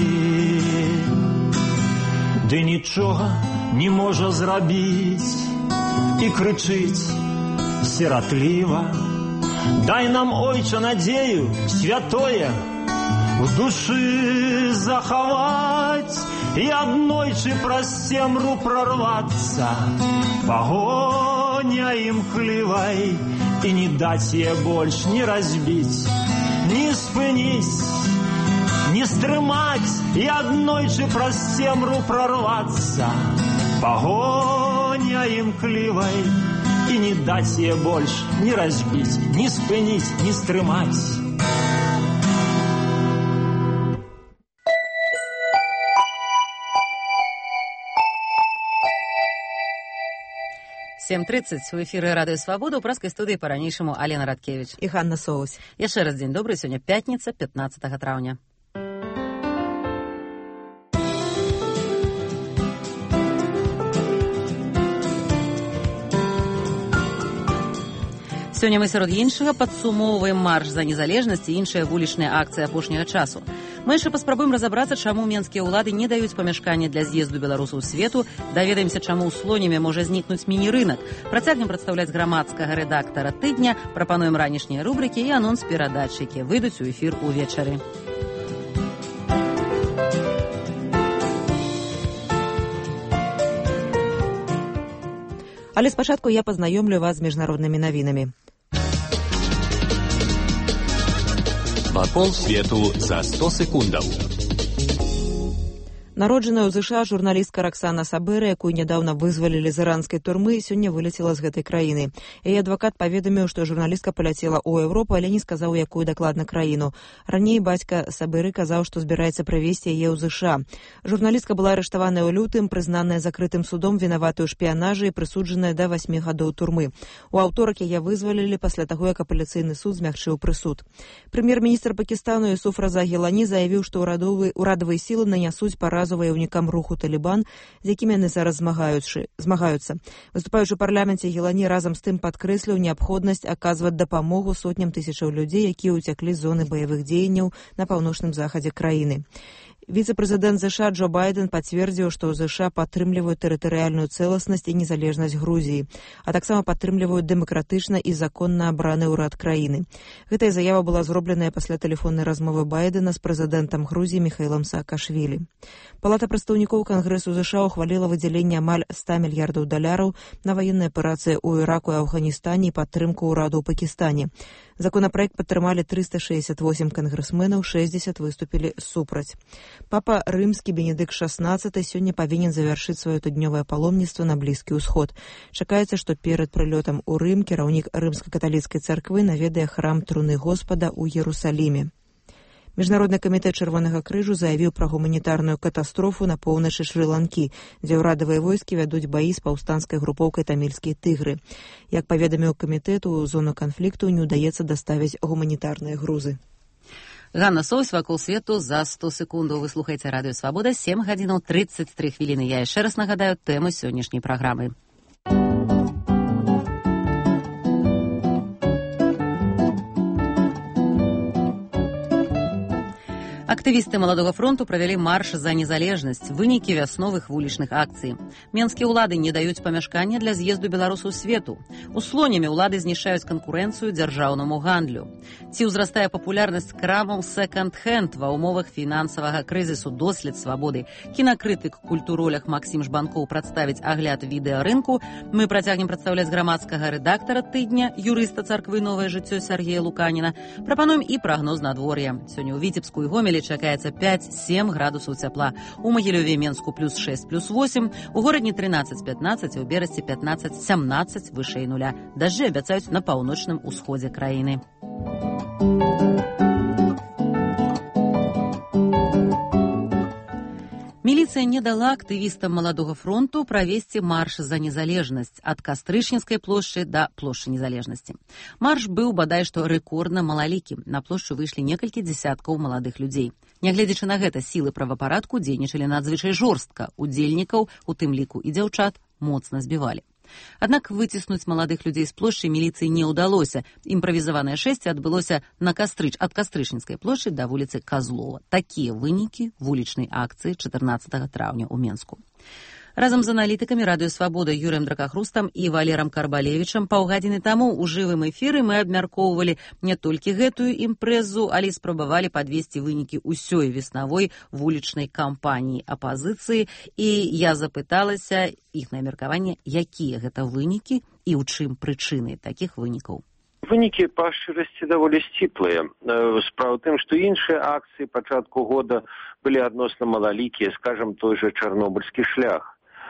Ды нічога не можа зрабіць і крычыць сіратліва. Дай нам, Ойча, надзею святое в душы захаваць і аднойчы праз цемру прарвацца па пагоня імклівай, і не даць яе больш не разбіць, не спыніць, не стрымаць і аднойчы праз цемру прорвацца. Пагоня імклівай, і не даць яе больш не разбіць, не спыніць, не стрымаць. сем тридцать у эфіры радыё Свабода, у праскай студыі па-ранейшаму Алена Радкевіч і Ганна Соус. Яшчэ раз дзень добры, сёння пятніца, пятнаццатага траўня. Сёння мы сярод іншага падсумоўваем марш за незалежнасць і іншыя вулічныя акцыі апошняга часу. Мы яшчэ паспрабуем разабрацца, чаму менскія ўлады не даюць памяшкання для з'езду беларусаў свету, даведаемся, чаму ў Слонеме можа знікнуць міні-рынак, працягнем прадстаўляць грамадскага рэдактара тыдня, прапануем ранішнія рубрыкі і анонс перадач, якія выйдуць у эфір увечары. Але спачатку я пазнаёмлю вас з міжнароднымі навінамі. Вакол свету за сто секундаў. Народжаная ў ЗША журналістка Роксана Сабэра, якую нядаўна вызвалілі з іранскай турмы, сёння вылецела з гэтай краіны. Яе адвакат паведаміў, што журналістка паляцела ў Еўропу, але не сказаў, якую дакладна краіну. Раней бацька Сабэры казаў, што збіраецца прывезці яе ў ЗША. Журналістка была арыштаваная ў лютым, прызнаная закрытым судом вінаватай у шпіянажы і прысуджаная да васьмі гадоў турмы. У аўторак яе вызвалілі пасля таго, як апеляцыйны суд змягчыў прысуд. Прэм'ер-міністр Пакістану Юсуф Раза Гілані заявіў, што ўрадавыя сілы нанясуць паразу ваяўнікам руху Талібан, з якімі яны зараз змагаюцца. Выступаючы ў парламенце, Гілані разам з тым падкрэсліў неабходнасць аказваць дапамогу сотням тысячаў людзей, якія ўцяклі з зоны баявых дзеянняў на паўночным захадзе краіны. Віцэ-прэзідэнт ЗША Джо Байден пацвердзіў, што ў ЗША падтрымліваюць тэрытарыяльную цэласнасць і незалежнасць Грузіі, а таксама падтрымліваюць дэмакратычна і законна абраны ўрад краіны. Гэтая заява была зробленая пасля тэлефоннай размовы Байдена з прэзідэнтам Грузіі Міхаілам Саакашвілі. Палата прадстаўнікоў Кангрэсу ЗША ухваліла выдзяленне амаль ста мільярдаў даляраў на ваенныя аперацыі ў Іраку і Афганістане і падтрымку ўраду ў Пакістане. Законапраект падтрымалі трыста шэсцьдзесят восем кангрэсменаў, шэсцьдзесят выступілі супраць. Папа рымскі Бенедыкт шаснаццаты сёння павінен завяршыць сваё тыднёвае паломніцтва на Блізкі ўсход. Чакаецца, што перад прылётам у Рым кіраўнік рымска-каталіцкай царквы наведае храм Труны Господа ў Ерусаліме. Міжнародны камітэт Чырвонага крыжу заявіў пра гуманітарную катастрофу на поўначы Шры-Ланкі, дзе ўрадавыя войскі вядуць баі з паўстанцкай групоўкай тамільскія тыгры. Як паведаміў камітэт, у зону канфлікту не ўдаецца даставіць гуманітарныя грузы. Ганна Соус, вакол свету за сто секундаў. Вы слухаеце радыё Свабода, сем гадзінаў трыццаць тры хвіліны. Я яшчэ раз нагадаю тэму сённяшняй праграмы. Актывісты маладога фронту правялі марш за незалежнасць, вынікі вясновых вулічных акцый. Менскія ўлады не даюць памяшкання для з'езду беларусаў свету. У Слонеме ўлады знішаюць канкурэнцыю дзяржаўнаму гандлю. Ці ўзрастае папулярнасць крамаў секонд-хенд ва ўмовах фінансавага крызісу? Дослед Свабоды. Кінакрытык культуролях Максім Жбанкоў прадставіць агляд відэарынку. Мы працягнем прадстаўляць грамадскага рэдактара тыдня, юрыста царквы «Новае жыццё» Сергея Луканіна. Прапануем і прагноз надвор'я. Сёння ў Віцебску і Гомелі чакаецца пяць-сем градусаў цяпла. У Магілёве і Менску плюс шэсць, плюс восемь, у горадні трынаццаць пятнаццаць, а ў Берасці пятнаццаць сямнаццаць вышэй нуля. Дажджы абяцаюць на паўночным усходзе краіны. Міліцыя не дала актывістам маладога фронту правесці марш за незалежнасць ад Кастрычніцкай плошчы да плошчы незалежнасці. Марш быў бадай што рэкордна малалікі. На плошчу выйшлі некалькі дзясяткаў маладых людзей. Нягледзячы на гэта, сілы правапарадку дзейнічалі надзвычай жорстка. Удзельнікаў, у тым ліку і дзяўчат, моцна збівалі. Аднак выціснуць маладых людзей з плошчы міліцыі не ўдалося. Імправізаванае шэсце адбылося на Кастрыч, ад Кастрычніцкай плошчы да вуліцы Казлова. Такія вынікі вулічнай акцыі чатырнаццатага траўня ў Менску. Разам з аналітыкамі радыё Свабода Юрыем Дракахрустам і Валерам Карбалевічам паўгадзіны таму ў жывым эфіры мы абмяркоўвалі не толькі гэтую імпрэзу, але спрабавалі падвесці вынікі ўсёй веснавой вулічнай кампаніі апазіцыі, і я запыталася іх на меркаванне, якія гэта вынікі і ў чым прычыны такіх вынікаў. Вынікі па шчырасці даволі сціплыя. Справа ў тым, што іншыя акцыі пачатку года былі адносна малалікія, скажам, той жа чарнобыльскі шлях.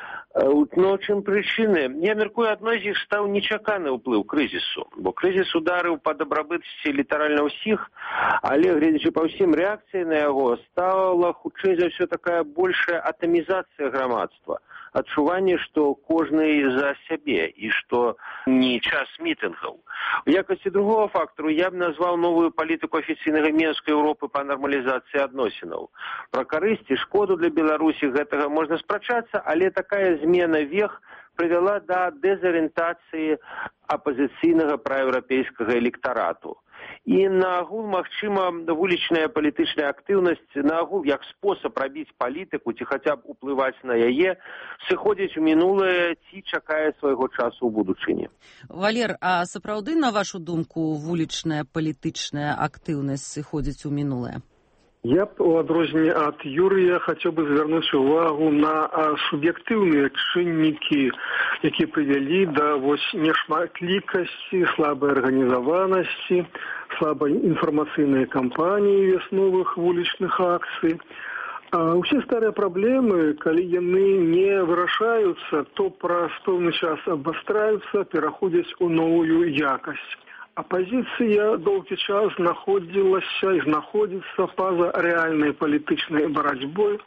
Но чым прычыны? Я мяркую, адной з іх стаў нечаканы ўплыў крызісу, бо крызіс ударыў па дабрабытасці літаральна ўсіх, але, гледзячы па ўсім, рэакцыяй на яго стала хутчэй за ўсё такая большая атамізацыя грамадства, адчуванне, што кожны за сябе і што не час мітынгаў. У якасці другого фактару я б назваў новую палітыку афіцыйнага Мінскай Еўропы па нармалізацыі адносінаў. Пра карысць і шкоду для Беларусі гэтага можна спрачацца, але такая змена вех прывяла да дэзарыентацыі апазіцыйнага праеўрапейскага электарату. І наагул, магчыма, вулічная палітычная актыўнасць, наагул, як спосаб рабіць палітыку, ці хаця б уплываць на яе, сыходзіць у мінулае, ці чакае свайго часу ў будучыні. Валер, а сапраўды, на вашу думку, вулічная палітычная актыўнасць сыходзіць у мінулае? Я б у адрозненне ад Юрыя хацеў бы звярнуць увагу на суб'ектыўныя чыннікі, якія прывялі да вось нешматлікасці, слабай арганізаванасці, слабай інфармацыйнай кампаніі вясновых вулічных акцый. А ўсе старыя праблемы, калі яны не вырашаюцца, то праз пэўны час абвастраюцца, пераходзяць у новую якасць. Апазіцыя доўгі час знаходзілася і знаходзіцца па-за рэальнай палітычнай барацьбой,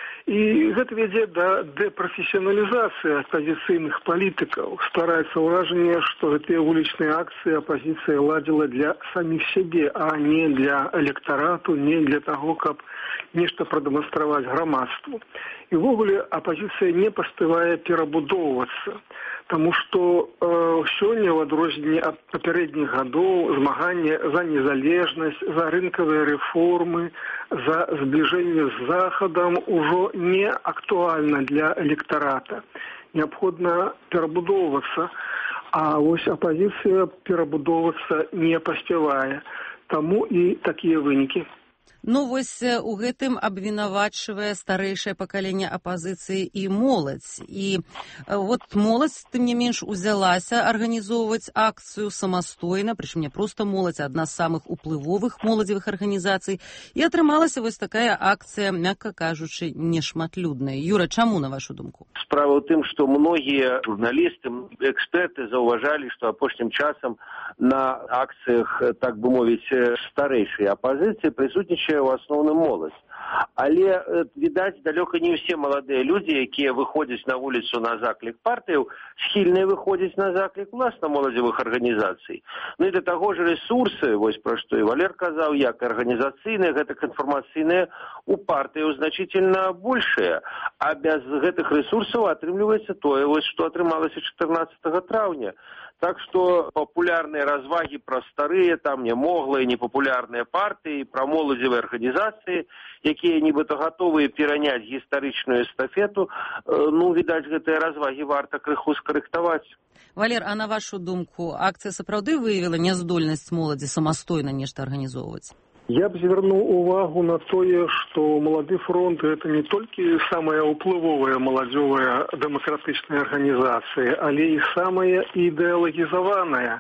і гэта вядзе да дэпрафесіяналізацыі апазіцыйных палітыкаў. Ствараецца ўражанне, што гэтыя вулічныя акцыі апазіцыя ладзіла для саміх сябе, а не для электарату, не для таго, каб нешта прадэманстраваць грамадству. І ўвогуле апазіцыя не паспявае перабудоўвацца. Таму што э, сёння, ў адрозненне ад папярэдніх гадоў, змаганне за незалежнасць, за рынкавыя рэформы, за збліжэнне з Захадам ужо не актуальна для электарата. Неабходна перабудоўвацца, а вось апазіцыя перабудоўвацца не паспявае. Таму і такія вынікі. Ну, вось у гэтым абвінавачвае старэйшае пакаленне апазіцыі і моладзь. І вот моладзь, тым не менш, узялася арганізоўваць акцыю самастойна, прычым не проста моладзь, а адна з самых уплывовых моладзевых арганізацый. І атрымалася вось такая акцыя, мякка кажучы, нешматлюдная. Юра, чаму, на вашу думку? Справа ў тым, што многія журналісты, эксперты заўважалі, што апошнім часам на акцыях, так бы мовіць, старэйшай апазіцыі прысутнічае у асноўным моладзь. Але, відаць, далёка не ўсе маладыя людзі, якія выходзяць на вуліцу на заклік партыяў, схільныя выходзяць на заклік уласна моладзевых арганізацый. Ну і да таго ж рэсурсы, вось пра што і Валер казаў, як арганізацыйныя, гэтак інфармацыйныя у партыяў значительна большыя. А без гэтых рэсурсаў атрымліваецца тое, вось што атрымалася чатырнаццатага траўня. Так што папулярныя развагі пра старыя, там нямоглыя, непапулярныя партыі, пра моладзевыя арганізацыі, якія нібыта гатовыя пераняць гістарычную эстафету, ну, відаць, гэтыя развагі варта крыху скарэктаваць. Валер, а на вашу думку, акцыя сапраўды выявіла няздольнасць моладзі самастойна нешта арганізоўваць? Я б звярнуў увагу на тое, што Малады фронт – гэта не толькі самая ўплывовая маладзёвая дэмакратычная арганізацыя, але і самая ідэалагізаваная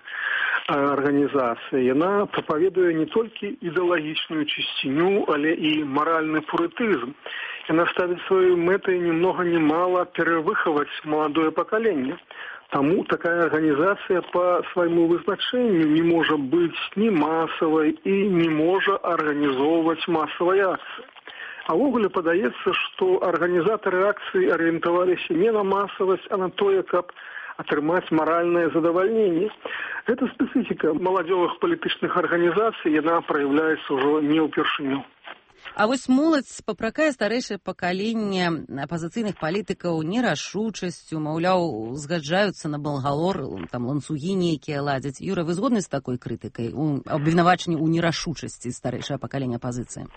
арганізацыя. Яна прапаведуе не толькі ідэалагічную чысціню, але і маральны пурытызм. Яна ставіць сваёй мэтай ні многа ні мала перавыхаваць маладое пакаленне. Таму такая арганізацыя па свайму вызначэнню не можа быць ні масавай і не можа арганізоўваць масавай акцыі. А ўвогуле падаецца, што арганізатары акцыі арыентаваліся не на масавасць, а на тое, каб атрымаць маральнае задавальненне. Гэта спецыфіка маладзёвых палітычных арганізацый, яна праяўляецца ўжо не ўпершыню. А вось моладзь папракае старэйшае пакаленне апазіцыйных палітыкаў нерашучасцю, маўляў, згаджаюцца на балгалор, там ланцугі нейкія ладзяць. Юра, вы згодны з такой крытыкай, у абвінавачанні ў нерашучасці старэйшае пакаленне апазіцыі?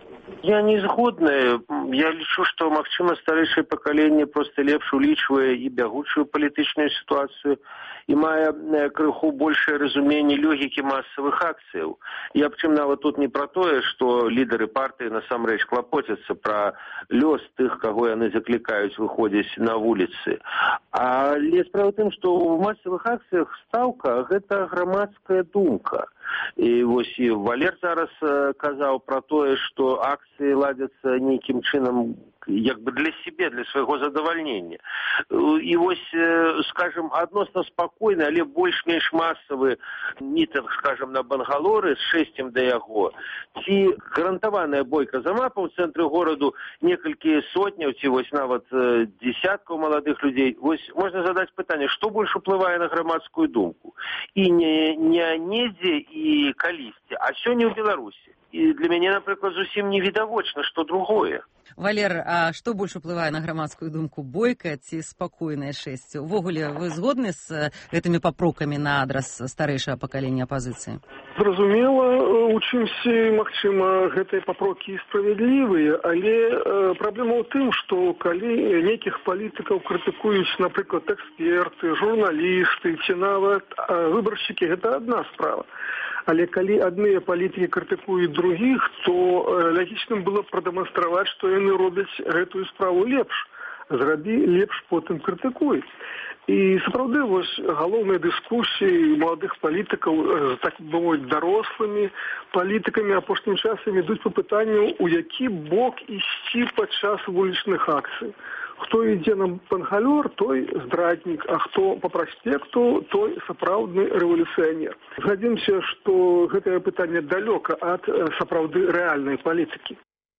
Я не згодны. Я лічу, што, магчыма, старэйшае пакаленне проста лепш улічвае і бягучую палітычную сітуацыю і мае крыху большае разуменне логікі масавых акцыяў. Я б чым нават тут не пра тое, што лідары партыі насамрэч клапоцяцца пра лёс тых, каго яны заклікаюць выходзіць на вуліцы. Але справа ў тым, што ў масавых акцыях стаўка – гэта грамадская думка. І вось і Валер зараз казаў пра тое, што акцыі ладзяцца нейкім чынам як бы для сябе, для свайго задавальнення. І вось, скажем, адносна спакойны, але больш-менш масавы мітынг, скажем, на Бангалоры з шэсцем да яго, ці гарантаваная бойка за мапу ў цэнтры гораду, некалькі сотняў, ці вось нават дзесяткаў маладых людзей. Вось можна задаць пытанне, што больш уплывае на грамадскую думку? І не, не недзе і калісьці, а сёння ў Беларусі. І для мяне, напрыклад, зусім не відавочна, што другое. Валер, а што больш уплывае на грамадскую думку, бойка ці спакойнае шэсце? Увогуле, вы згодны з гэтымі папрокамі на адрас старэйшага пакалення апазіцыі? Зразумела, у чымсьці, магчыма, гэтыя папрокі справядлівыя, але э, праблема ў тым, што калі нейкіх палітыкаў крытыкуюць, напрыклад, эксперты, журналісты ці нават э, выбаршчыкі, гэта адна справа. Але калі адныя палітыкі крытыкуюць другіх, то э, лагічным было прадэманстраваць, што яны робяць гэтую справу лепш. Зрабі лепш, потым крытыкуй. І сапраўды, вось галоўныя дыскусіі маладых палітыкаў з, так бы мовіць, дарослымі палітыкамі апошнім часам ідуць па пытанню, у які бок ісці падчас вулічных акцый. Хто ідзе на Бангалор, той здраднік, а хто па праспекту, той сапраўдны рэвалюцыянер. Згадзімся, што гэтае пытанне далёка ад сапраўды рэальнай палітыкі.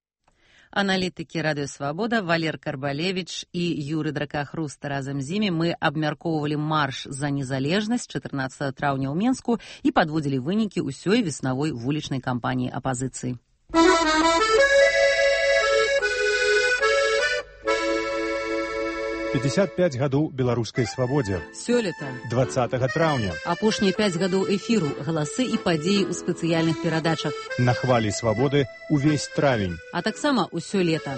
Аналітыкі Радыё Свабода Валер Карбалевіч і Юры Дракахруста разам з імі мы абмяркоўвалі марш за незалежнасць чатырнаццатага траўня ў Менску і падводзілі вынікі ўсёй веснавой вулічнай кампаніі апазіцыі. пятьдесят пять гадоў беларускай свабодзе. Сёлета. двадцатага траўня. Апошнія пяць гадоў эфіру, галасы і падзеі ў спецыяльных перадачах. На хвалі свабоды увесь травень. А таксама ўсё лета.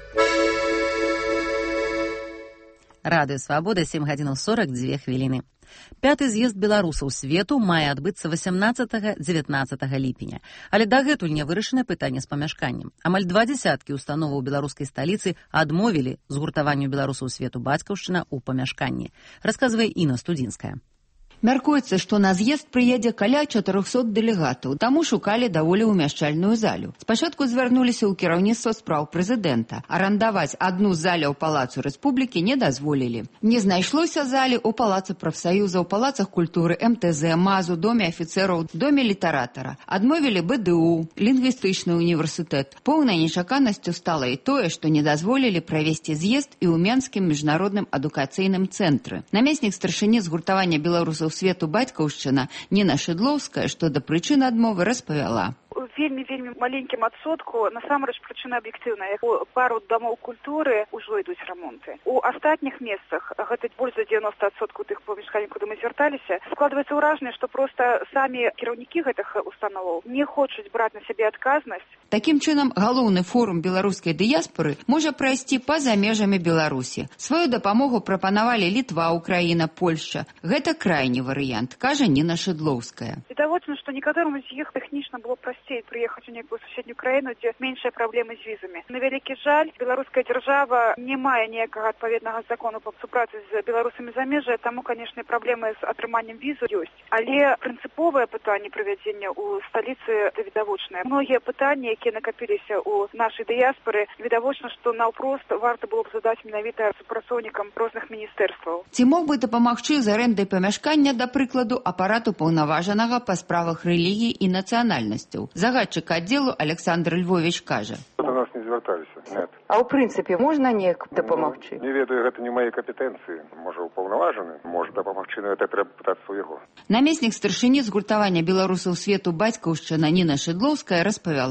Радыё Свабода, сем гадзінаў сорак дзве хвіліны. Пяты з'езд беларусаў свету мае адбыцца васямнаццатага-дзевятнаццатага ліпеня. Але дагэтуль не вырашана пытанне з памяшканнем. Амаль два дзесяткі установаў беларускай сталіцы адмовілі згуртаванню беларусаў свету бацькаўшчына ў памяшканні. Расказвае Інна Студзінская. Мяркуецца, што на з'езд прыедзе каля чатырохсот дэлегатаў, таму шукалі даволі ўмяшчальную залю. Спачатку звярнуліся ў кіраўніцтва спраў прэзідэнта. Арандаваць адну з заляў Палацу Рэспублікі не дазволілі. Не знайшлося залі ў Палацы прафсаюзаў, Палацах культуры, эм тэ зэ, МАЗу, Доме афіцэраў, Доме літаратара. Адмовілі бэ дэ у, Лінгвістычны універсітэт. Поўнай нечаканасцю стала і тое, што не дазволілі правесці з'езд і ў Менскім міжнародным адукацыйным цэнтры. Намеснік старшыні згуртавання беларусаў свету бацькаўшчына Ніна Шыдлоўская, што да прычыны адмовы распавяла. Вельмі-вельмі маленькім адсотку, насамрэч прычына аб'ектыўная. У пару дамоў культуры ўжо ідуць рамонты. У астатніх месцах, гэта больш за дзевяноста адсоткаў тых памяшканняў, куды мы звярталіся, складваецца ўражанне, што проста самі кіраўнікі гэтых установаў не хочуць браць на сябе адказнасць. Такім чынам, галоўны форум беларускай дыяспоры можа прайсці па-за межамі Беларусі. Сваю дапамогу прапанавалі Літва, Украіна, Польшча. Гэта крайні варыянт, кажа Ніна Шыдлоўская. Відавочна, што некаторым з іх тэхнічна было прасцей прыехаць у нейкую суседнюю краіну, дзе меншыя праблемы з візамі. На вялікі жаль, беларуская дзяржава не мае ніякага адпаведнага закону па супрацы з беларусамі замежжа, таму, канешне, праблемы з атрыманнем візу ёсць. Але прынцыповае пытанне правядзення ў сталіцы відавочнае. Многія пытанні, якія накапіліся ў нашай дыяспоры, відавочна, што наўпрост варта было б задаць менавіта супрацоўнікам розных міністэрстваў. Ці мог бы дапамагчы з арэндай памяшкання, да прыкладу, апарату паўнаважанага па справах рэлігіі і нацыянальнасцяў? Загадчык аддзелу Александр Львович кажа. Да нас не звярталіся, нет. А ў прынцыпе можна неяк дапамагчы? Не ведаю, гэта не мае кампетэнцыі. Можа, упаўнаважаны, можа дапамагчы, но это трэба пытацца ў яго. Намеснік старшыні згуртавання беларусаў свету бацькаўшчына Ніна Шыдлоўская распавяла. З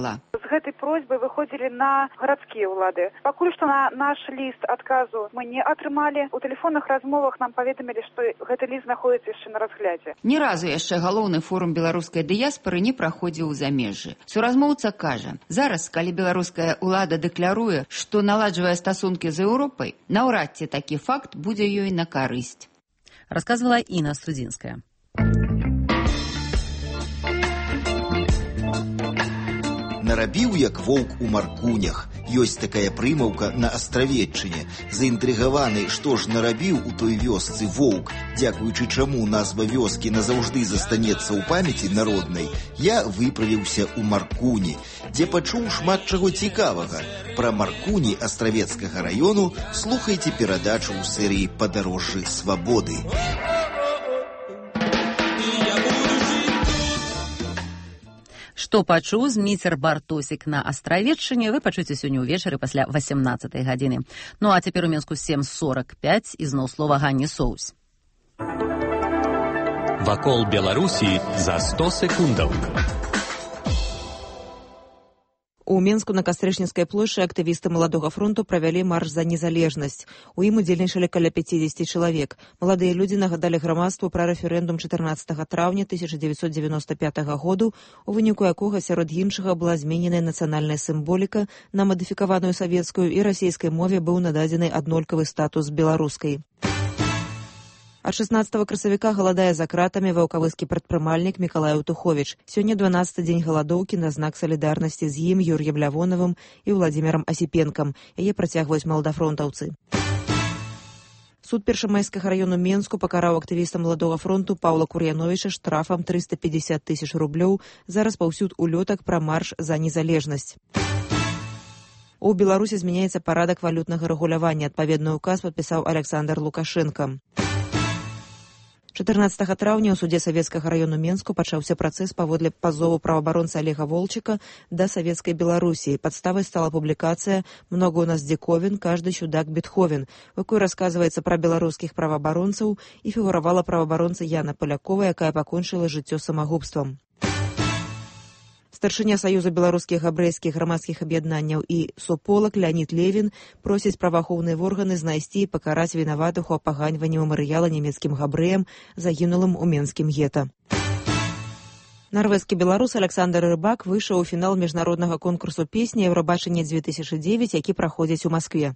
гэтай просьбай выходзілі на гарадскія ўлады. Пакуль што на наш ліст адказу мы не атрымалі. У тэлефонных размовах нам паведамілі, што гэты ліст знаходзіцца яшчэ на разглядзе. Ні разу яшчэ галоўны форум беларускай дыяспары не праходзіў у замежжы. Суразмоўца кажа, зараз, калі беларуская ўлада дэкляруе, што наладжвае стасункі з Еўропай, наўрад ці такі факт будзе ёй на карысць. Рассказывала Инна Студинская. Нарабіў, як воўк у маркунях. Ёсць такая прымаўка на астравеччыне. Заінтрыгаваны, што ж нарабіў у той вёсцы воўк, дзякуючы чаму назва вёскі назаўжды застанецца ў памяці народнай, я выправіўся ў Маркуні, дзе пачуў шмат чаго цікавага. Пра Маркуні астравецкага раёну слухайце перадачу ў серыі «Падарожжы свабоды». Што пачуў Зміцер Бартосік на астравеччыне, вы пачуеце сёння ўвечары пасля васямнаццатай гадзіны. Ну а цяпер у Менску сем сорак пяць і зноў слова Ганні Соус. Вакол Беларусі за сто секундаў. У Менску на Кастрычніцкай плошчы актывісты Маладога фронту правялі марш за незалежнасць. У ім удзельнічалі каля пяцідзесяці чалавек. Маладыя людзі нагадалі грамадству пра рэферэндум чатырнаццатага траўня тысяча дзевяцьсот девяносто пятага году, у выніку якога сярод іншага была змененая нацыянальная сімволіка, на мадыфікаваную савецкую і расійскай мове быў нададзены аднолькавы статус беларускай. Ад шаснаццатага красавіка галадае за кратамі ваўкавыскі прадпрымальнік Мікалай Утуховіч. Сёння дванаццаты дзень галадоўкі на знак салідарнасці з ім, Юр'ем Лявонавым і Владзімірам Асіпенкам. Яе працягваюць маладафронтаўцы. Суд першамайскага раёну Менску пакараў актывіста Маладога фронту Паўла Кур'яновіча штрафам трыста пятьдесят тысяч рублёў за распаўсюд улётак пра марш за незалежнасць. У Беларусі змяняецца парадак валютнага рэгулявання. Адпаведны ўказ падпісаў Александр Лукашенко. чатырнаццатага траўня ў судзе савецкага раёну Менску пачаўся працэс паводле пазову праваабаронцы Олега Волчыка да савецкай Беларусі. Падставай стала публікацыя «Много у нас диковин, каждый чудак Бетховен», у якой расказваецца пра беларускіх праваабаронцаў і фігуравала праваабаронца Яна Палякова, якая пакончыла жыццё самагубствам. Старшыня Саюза беларускіх габрэйскіх грамадскіх аб'яднанняў і сополак Леонид Левін просіць праваахоўныя органы знайсці і пакараць вінаватых у апаганьванні мемарыяла нямецкім габрэям, загінулым у менскім гета. Нарвежскі беларус Александр Рыбак выйшаў у фінал міжнароднага конкурсу песні «Еўрабачанне две тысячи девять», які праходзіць у Маскве.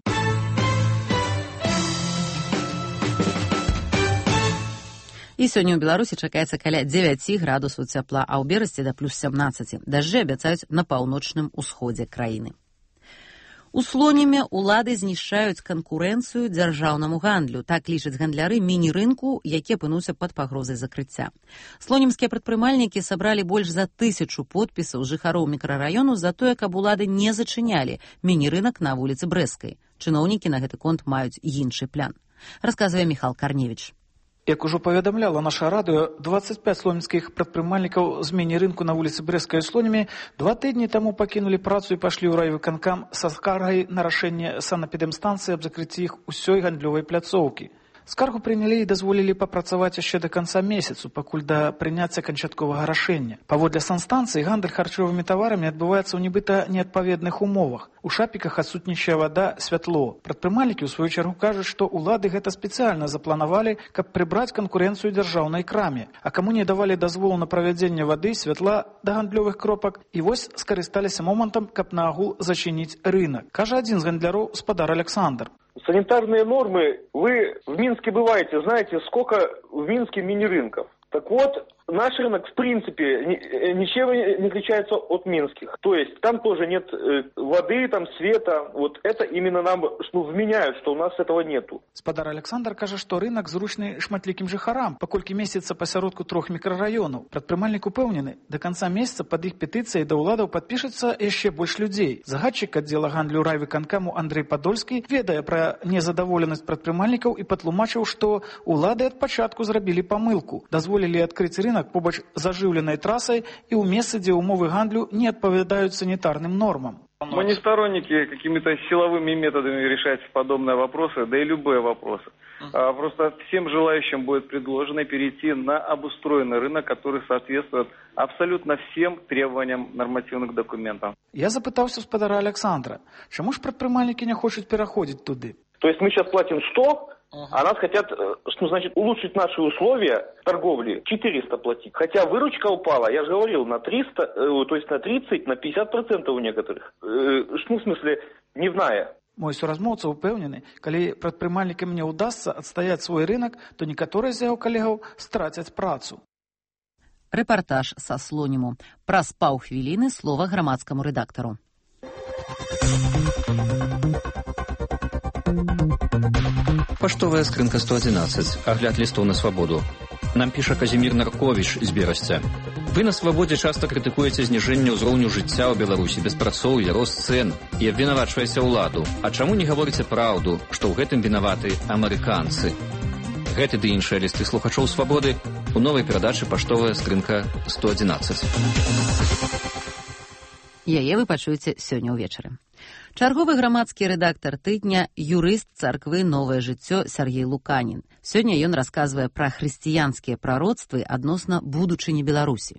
І сёння ў Беларусі чакаецца каля дзевяці градусаў цяпла, а ў Берасці да плюс сямнаццаці. Дажджы абяцаюць на паўночным усходзе краіны. У Слоніме улады знішчаюць канкурэнцыю дзяржаўнаму гандлю. Так лічаць гандляры міні-рынку, які апынуўся пад пагрозай закрыцця. Слонімскія прадпрымальнікі сабралі больш за тысячу подпісаў жыхароў мікрараёну за тое, каб улады не зачынялі міні-рынак на вуліцы Брэсцкай. Чыноўнікі на гэты конт маюць іншы план. Расказвае Міхал Карневіч. Як ужо паведамляла наша радыё, дваццаць пяць слонімскіх прадпрымальнікаў з міні-рынку на вуліцы Брэсцкай у Слоніме два тыдні таму пакінулі працу і пашлі ў райвыканкам са скаргай на рашэнне санэпідэмстанцыі аб закрыцці іх усёй гандлёвай пляцоўкі. Скаргу прынялі і дазволілі папрацаваць яшчэ да канца месяцу, пакуль да прыняцця канчатковага рашэння. Паводле санстанцыі гандаль харчовымі таварамі адбываецца ў нібыта неадпаведных умовах. У шапіках адсутнічае вада, святло. Прадпрымальнікі ў сваю чаргу кажуць, што ўлады гэта спецыяльна запланавалі, каб прыбраць канкурэнцыю дзяржаўнай краме. А каму не давалі дазвол на правядзенне вады, святла да гандлёвых кропак, і вось скарысталіся момантам, каб наагул зачыніць рынок. Кажа адзін з гандляроў, спадар Александр. Санитарные нормы, вы в Минске бываете, знаете, сколько в Минске мини-рынков. Так вот, наш рынок, в принципе, ничем не отличается от минских. То есть, там тоже нет воды, там света. Вот это именно нам ну, вменяют, что у нас этого нету. Спадар Александр кажа, што рынок зручны шматлікім жыхарам, паколькі месяца пасяродку трох мікрараёнаў. Прадпрымальнік упэўнены, да канца месяца пад іх петыцыяй да ўладаў падпішацца яшчэ больш людзей. Загадчык аддзела гандлю райвыканкаму Андрэй Падольскі ведае пра незадаволенасць прадпрымальнікаў і патлумачыў, што ўлады ад пачатку зрабілі памылку. Дазволілі адкрыць рынок побач з ажыўленай трасай і ў месцы, дзе ўмовы гандлю не адпавядаюць санітарным нормам. Мы не сторонники какими-то силовыми методами решать подобные вопросы, да и любые вопросы. А просто всем желающим будет предложено перейти на обустроенный рынок, который соответствует абсолютно всем требованиям нормативных документов. Я запытаўся спадара Александра, чему ж предпринимальники не хочуць пераходить туды? То есть мы сейчас платим сто, а нас хотят, что значит, улучшить наши условия торговли, четыреста платить. Хотя выручка упала, я же говорил, на триста, то есть на тридцать, на пятьдесят процентов у некоторых. Ну, в смысле, дневная. Мой суразмоўца упэўнены, калі прадпрымальнікам не ўдасца адстаяць свой рынок, то некаторыя з яго калегаў страцяць працу. Рэпартаж са Слоніму. Праз паўхвіліны слова грамадскаму рэдактару. Паштовая скрынка сто одиннадцать. Агляд лістоў на свабоду. Нам піша Казімір Нарковіч з Берасця. Вы на свабодзе часта крытыкуеце зніжэнне ўзроўню жыцця ў Беларусі, беспрацоўе, рост цэн і абвінавачваеце ўладу. А чаму не гаворыце праўду, што ў гэтым вінаваты амерыканцы? Гэты ды іншыя лісты слухачоў свабоды у новай перадачы «Паштовая скрынка сто одиннадцать». Яе вы пачуеце сёння ўвечары. Чарговы грамадскі рэдактар тыдня, юрыст царквы «Новае жыццё» Сергей Луканін. Сёння ён расказвае пра хрысціянскія прароцтвы адносна будучыні Беларусі.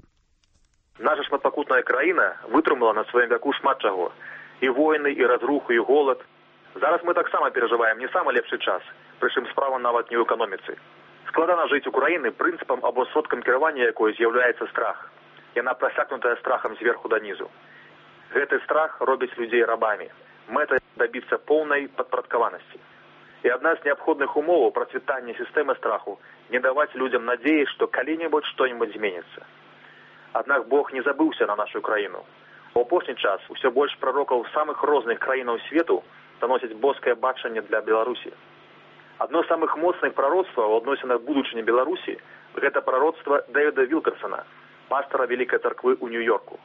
Наша шматпакутная краіна вытрымала на сваім вяку шмат чаго. І войны, і разруху, і голад. Зараз мы таксама перажываем не самы лепшы час, прычым справа нават не ў эканоміцы. Складана жыць Украіны прынцыпам або сродкам кіравання якой з'яўляецца страх. Яна прасякнутая страхам зверху да нізу. Гэты страх робіць людзей рабамі. Мэта дабіцца поўнай падпарадкаванасці. І адна з неабходных умоваў працвітання сістэмы страху не даваць людзям надзеі, што калі-небудзь што-небудзь зменіцца. Аднак Бог не забыўся на нашу краіну. У апошні час усё больш прарокаў самых розных краінаў свету даносяць боскае бачанне для Беларусі. Адно з самых моцных прароцтваў у адносінах будучыні Беларусі гэта прароцтва Дэвіда Вілкерсона, пастара Вялікай царквы ў Нью-Йорку.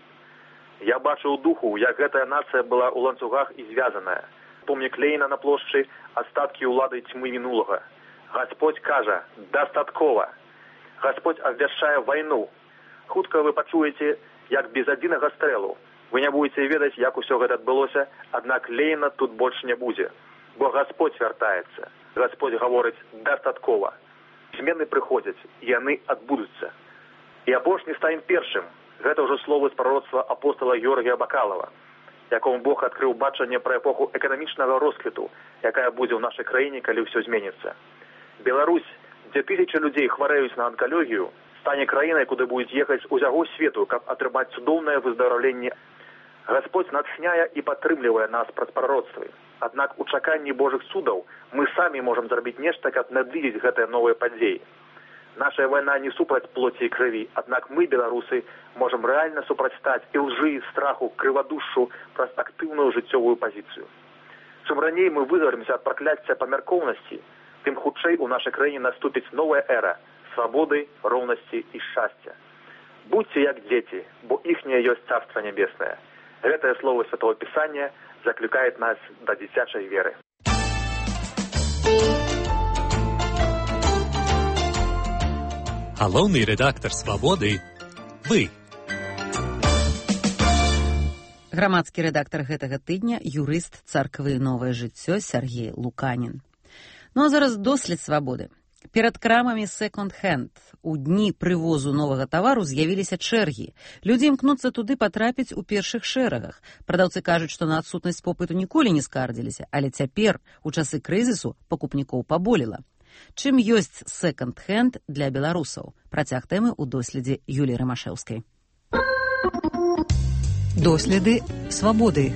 Я бачу ў духу, як гэтая нацыя была ў ланцугах і звязаная. Помнік Леніна на плошчы, астаткі ўлады тьмы мінулага. Гасподзь кажа, дастаткова. Гасподзь абвяшчае вайну. Хутка вы пачуеце, як без адзінага стрэлу. Вы не будете ведаць, як усё гэта адбылося, аднак Леніна тут больш не будзе. Бо Гасподзь вяртаецца. Гасподзь гаворыць дастаткова. Змены прыходзяць, і яны адбудуцца. І апошні стане першым. Гэта ўжо словы з прароцтва апостола Георгія Бакалава, якому Бог адкрыў бачанне пра эпоху эканамічнага росквіту, якая будзе ў нашай краіне, калі ўсё зменіцца. Беларусь, дзе тысячы людзей хварэюць на анкалогію, стане краінай, куды будуць ехаць з усяго свету, каб атрымаць цудоўнае выздараўленне. Гасподзь натхняе і падтрымлівае нас праз прароцтвы. Аднак у чаканні Божых цудаў мы самі можам зрабіць нешта, каб наблізіць гэтыя новыя падзеі. Наша вайна не супраць плоці і крыві, аднак мы, беларусы, можам рэальна супрацьстаць і лжы, страху, крывадушшу праз актыўную жыццёвую пазіцыю. Чым раней мы вызвалімся ад пракляцця памяркоўнасці, тым хутчэй у нашай краіне наступіць новая эра свабоды, роўнасці і шчасця. Будьце як дзеці, бо іхняе ёсць царства нябеснае. Гэтае слово Святого Пісання заклікае нас да дзіцячай веры. Галоўны рэдактар «Свабоды» – вы. Грамадскі рэдактар гэтага тыдня, юрыст царквы «Новае жыццё» Сергей Луканін. Ну а зараз дослед «Свабоды». Перад крамамі секонд-хенд у дні прывозу новага тавару з'явіліся чэргі. Людзі імкнуцца туды патрапіць у першых шэрагах. Прадаўцы кажуць, што на адсутнасць попыту ніколі не скардзіліся, але цяпер, у часы крызісу, пакупнікоў паболела. Чым ёсць секонд-хенд для беларусаў? Працяг тэмы ў доследзе Юліі Рамашэўскай. Доследы «Свабоды».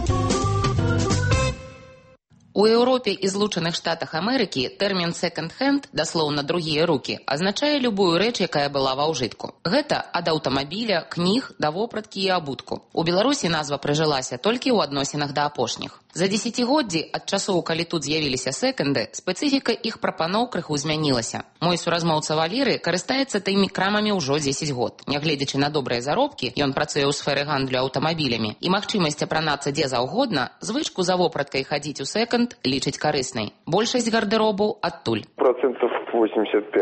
У Еўропе і Злучаных Штатах Амерыкі тэрмін «секонд-хенд», даслоўна «другія рукі», азначае любую рэч, якая была ва ўжытку. Гэта ад аўтамабіля, кніг да вопраткі і абутку. У Беларусі назва прыжылася толькі ў адносінах да апошніх. За дзесяцігоддзі ад часоў, калі тут з'явіліся секонды, спецыфіка іх прапаноў крыху змянілася. Мой суразмоўца Валеры карыстаецца тымі крамамі ўжо дзесяць год. Нягледзячы на добрыя заробкі, ён працуе ў сферы гандлю аўтамабілямі, і магчымасць апранацца дзе заўгодна, звычку за вопраткай хадзіць у секонд лічыць карыснай. Большасць гардэробу адтуль. Процентов восемьдесят пять.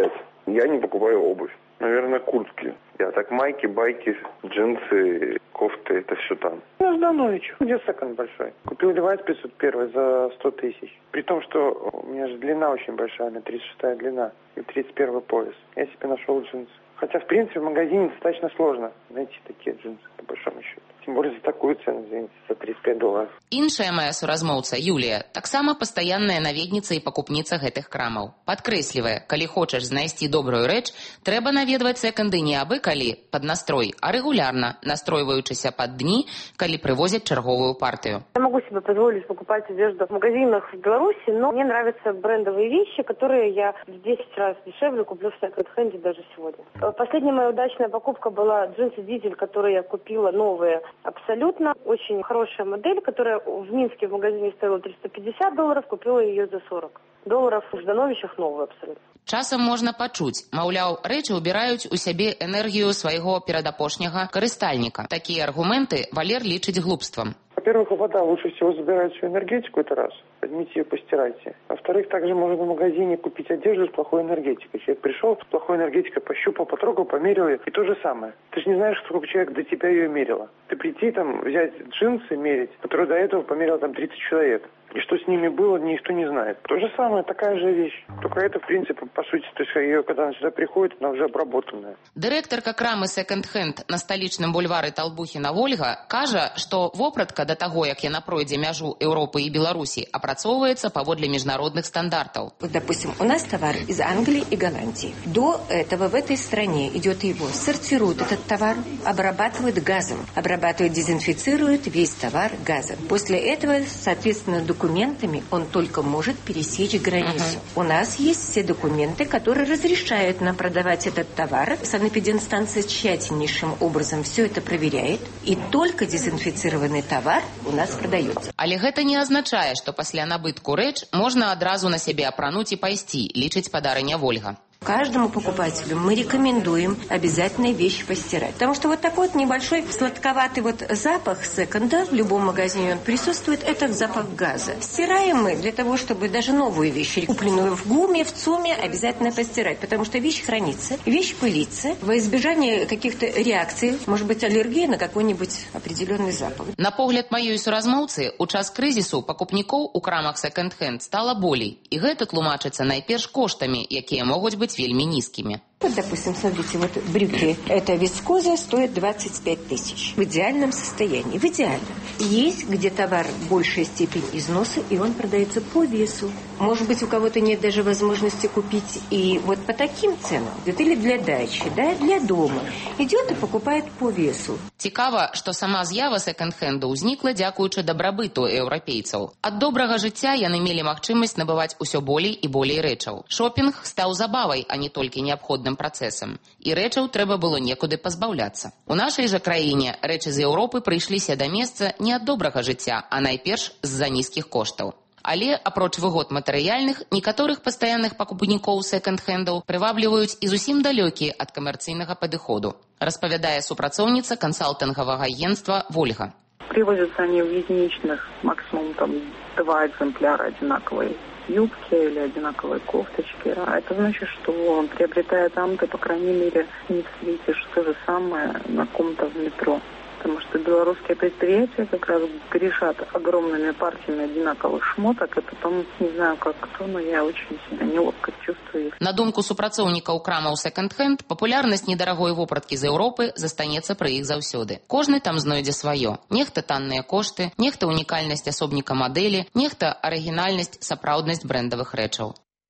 Я не покупаю обувь. Наверное, куртки. Я так майки, байки, джинсы, кофты, это все там. На Жданович. Где секонд большой? Купил Levi's пятьсот один за сто тысяч. При том, что у меня же длина очень большая, у меня тридцать шестая длина и тридцать первый пояс. Я себе нашел джинсы. Хотя, в принципе, в магазине достаточно сложно найти такие джинсы, по большому счету. Тем более за такую цену, извините, за тридцать пять долларов. Іншая моя суразмоўца, Юлія, таксама пастаянная наведніца і пакупніца гэтых крамаў. Падкрэслівае, калі хочаш знайсці добрую рэч, трэба наведваць секанды не абы калі пад настрой, а регулярно, настройваючыся пад дні, калі прывозяць чарговую партию. Я могу себе позволить покупать одежду в магазинах в Беларуси, но мне нравятся брендовые вещи, которые я в десять раз дешевле куплю в секонд-хенде даже сегодня. Последняя моя удачная покупка была джинсы «Дизель», которые я купила новые. Абсолютно очень хорошая модель, которая в Минске в магазине стоила триста пятьдесят долларов, купила ее за сорок долларов. В Ждановичах новую абсолютно. Часам можна пачуць, маўляў, рэчы ўбіраюць у сябе энергію свайго перадапошняга карыстальніка. Такія аргументы Валер лічыць глупствам. Во-первых, вода лучше всего забирает всю энергетику, это раз. Поднимите ее, постирайте. Во-вторых, также можно в магазине купить одежду с плохой энергетикой. Человек пришел с плохой энергетикой, пощупал, потрогал, померил ее. И то же самое. Ты же не знаешь, сколько человек до тебя ее мерило. Ты прийти там, взять джинсы, мерить, которые до этого померил там тридцать человек. И что с ними было, никто не знает. То же самое, такая же вещь. Только это, в принципе, по сути, то есть ее, когда она сюда приходит, она уже обработанная. Дырэктарка крамы секонд-хенд на сталічным бульвары Талбухіна Вольга кажа, што вопратка да таго, як яна пройдзе мяжу Еўропы і Беларусі, апрацоўваецца паводле международных стандартов. Вот, допустим, у нас товар из Англии и Голландии. До этого в этой стране идет его, сортирует этот товар, обрабатывает газом, обрабатывает, дезинфицирует весь товар газом. После этого, соответственно, документами он только может пересечь границу. Uh-huh. У нас есть все документы, которые разрешают нам продавать этот товар. Санэпидемстанция тщательнейшим образом все это проверяет, и только дезинфицированный товар у нас продается. Але гэта не азначае, што пасля набытку рэч можна адразу на сябе апрануць і пайсці, лічыць падарыня Вольга. Каждому покупателю мы рекомендуем обязательно вещь постирать. Потому что вот такой вот небольшой сладковатый вот запах секонда в любом магазине он присутствует, это запах газа. Стираем мы для того, чтобы даже новую вещь, купленную в ГУМе, в ЦУМе, обязательно постирать. Потому что вещь хранится, вещь пылится. Во избежание каких-то реакций, может быть, аллергии на какой-нибудь определенный запах. На погляд маёй суразмоўцы, у час крызісу пакупнікоў у крамах секонд-хенд стала болей. І гэта тлумачыцца найперш коштамі, якія могуць быць вельмі низкими. Вот, допустим, смотрите, вот брюки, это вискоза стоит двадцать пять тысяч. В идеальном состоянии, в идеальном. Есть, где товар большая степень износа, и он продается по весу. Может быть, у кого-то нет даже возможности купить и вот по таким ценам. Или для дачи, да, для дома. Идет и покупает по весу. Цікава, што сама з'ява секонд-хенду ўзнікла дзякуючы дабрабыту еўрапейцаў. Ад добрага жыцця яны мелі магчымасць набываць усё болей і болей рэчаў. Шопінг стаў забавай, а не толькі неабходным працэсам. І рэчаў трэба было некуды пазбаўляцца. У нашай жа краіне рэчы з Еўропы прыйшліся да месца не ад добрага жыцця, а найперш з-за нізкіх коштаў. Але, апроч выгод матэрыяльных, некаторых пастаянных пакупнікоў секонд-хендаў прывабліваюць і зусім далёкія ад камерцыйнага падыходу, распавядае супрацоўніца кансалтынгавага агентства Вольга. Привозятся они в единичных, максимум там два экземпляра одинаковой юбки или одинаковой кофточки. А это значит, что приобретая там, ты, по крайней мере, не встретишь то же самое на ком-то в метро. Потому что белорусские предприятия как раз грешат огромными партиями одинаковых шмоток, и потом, не знаю как кто, но я очень себя неловко чувствую. На думку супрацоўнікаў крамаў секонд-хенд, папулярнасць недарагой вопраткі з Еўропы застанецца пры іх заўсёды. Кожны там знойдзе сваё. Нехта танныя кошты, нехта унікальнасць асобніка мадэлі, нехта арыгінальнасць, сапраўднасць брэндавых рэчаў.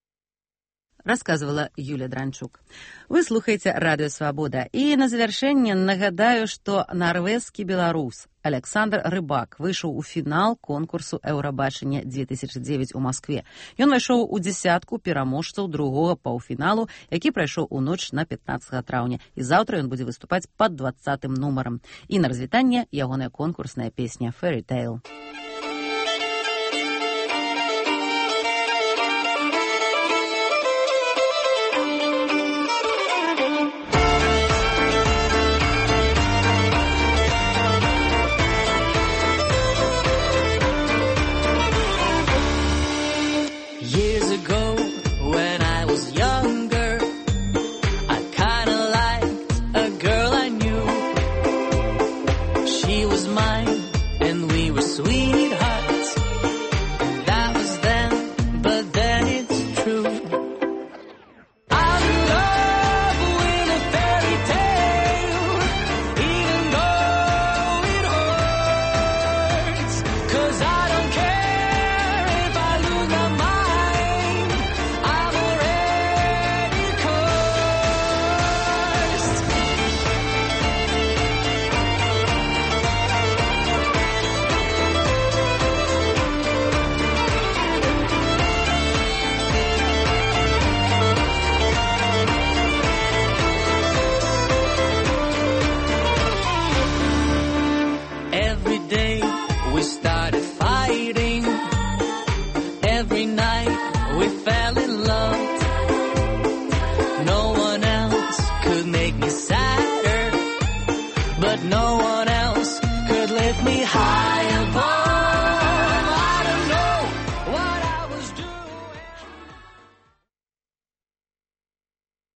Рассказывала Юлия Дранчук. Вы слухаете Радио Свобода. И на завершение нагадаю, что норвежский белорус Александр Рыбак выйшаў у фінал конкурсу Еўрабачання две тысячи девять у Москве. Ён вайшоў у дзясятку пераможцаў другога паўфіналу, які прайшоў у ноч на пятнадцатага траўня. І заўтра ён будзе выступаць пад двадцатым нумарам. І на развітанне ягоная конкурсная песня «Fairy Tale».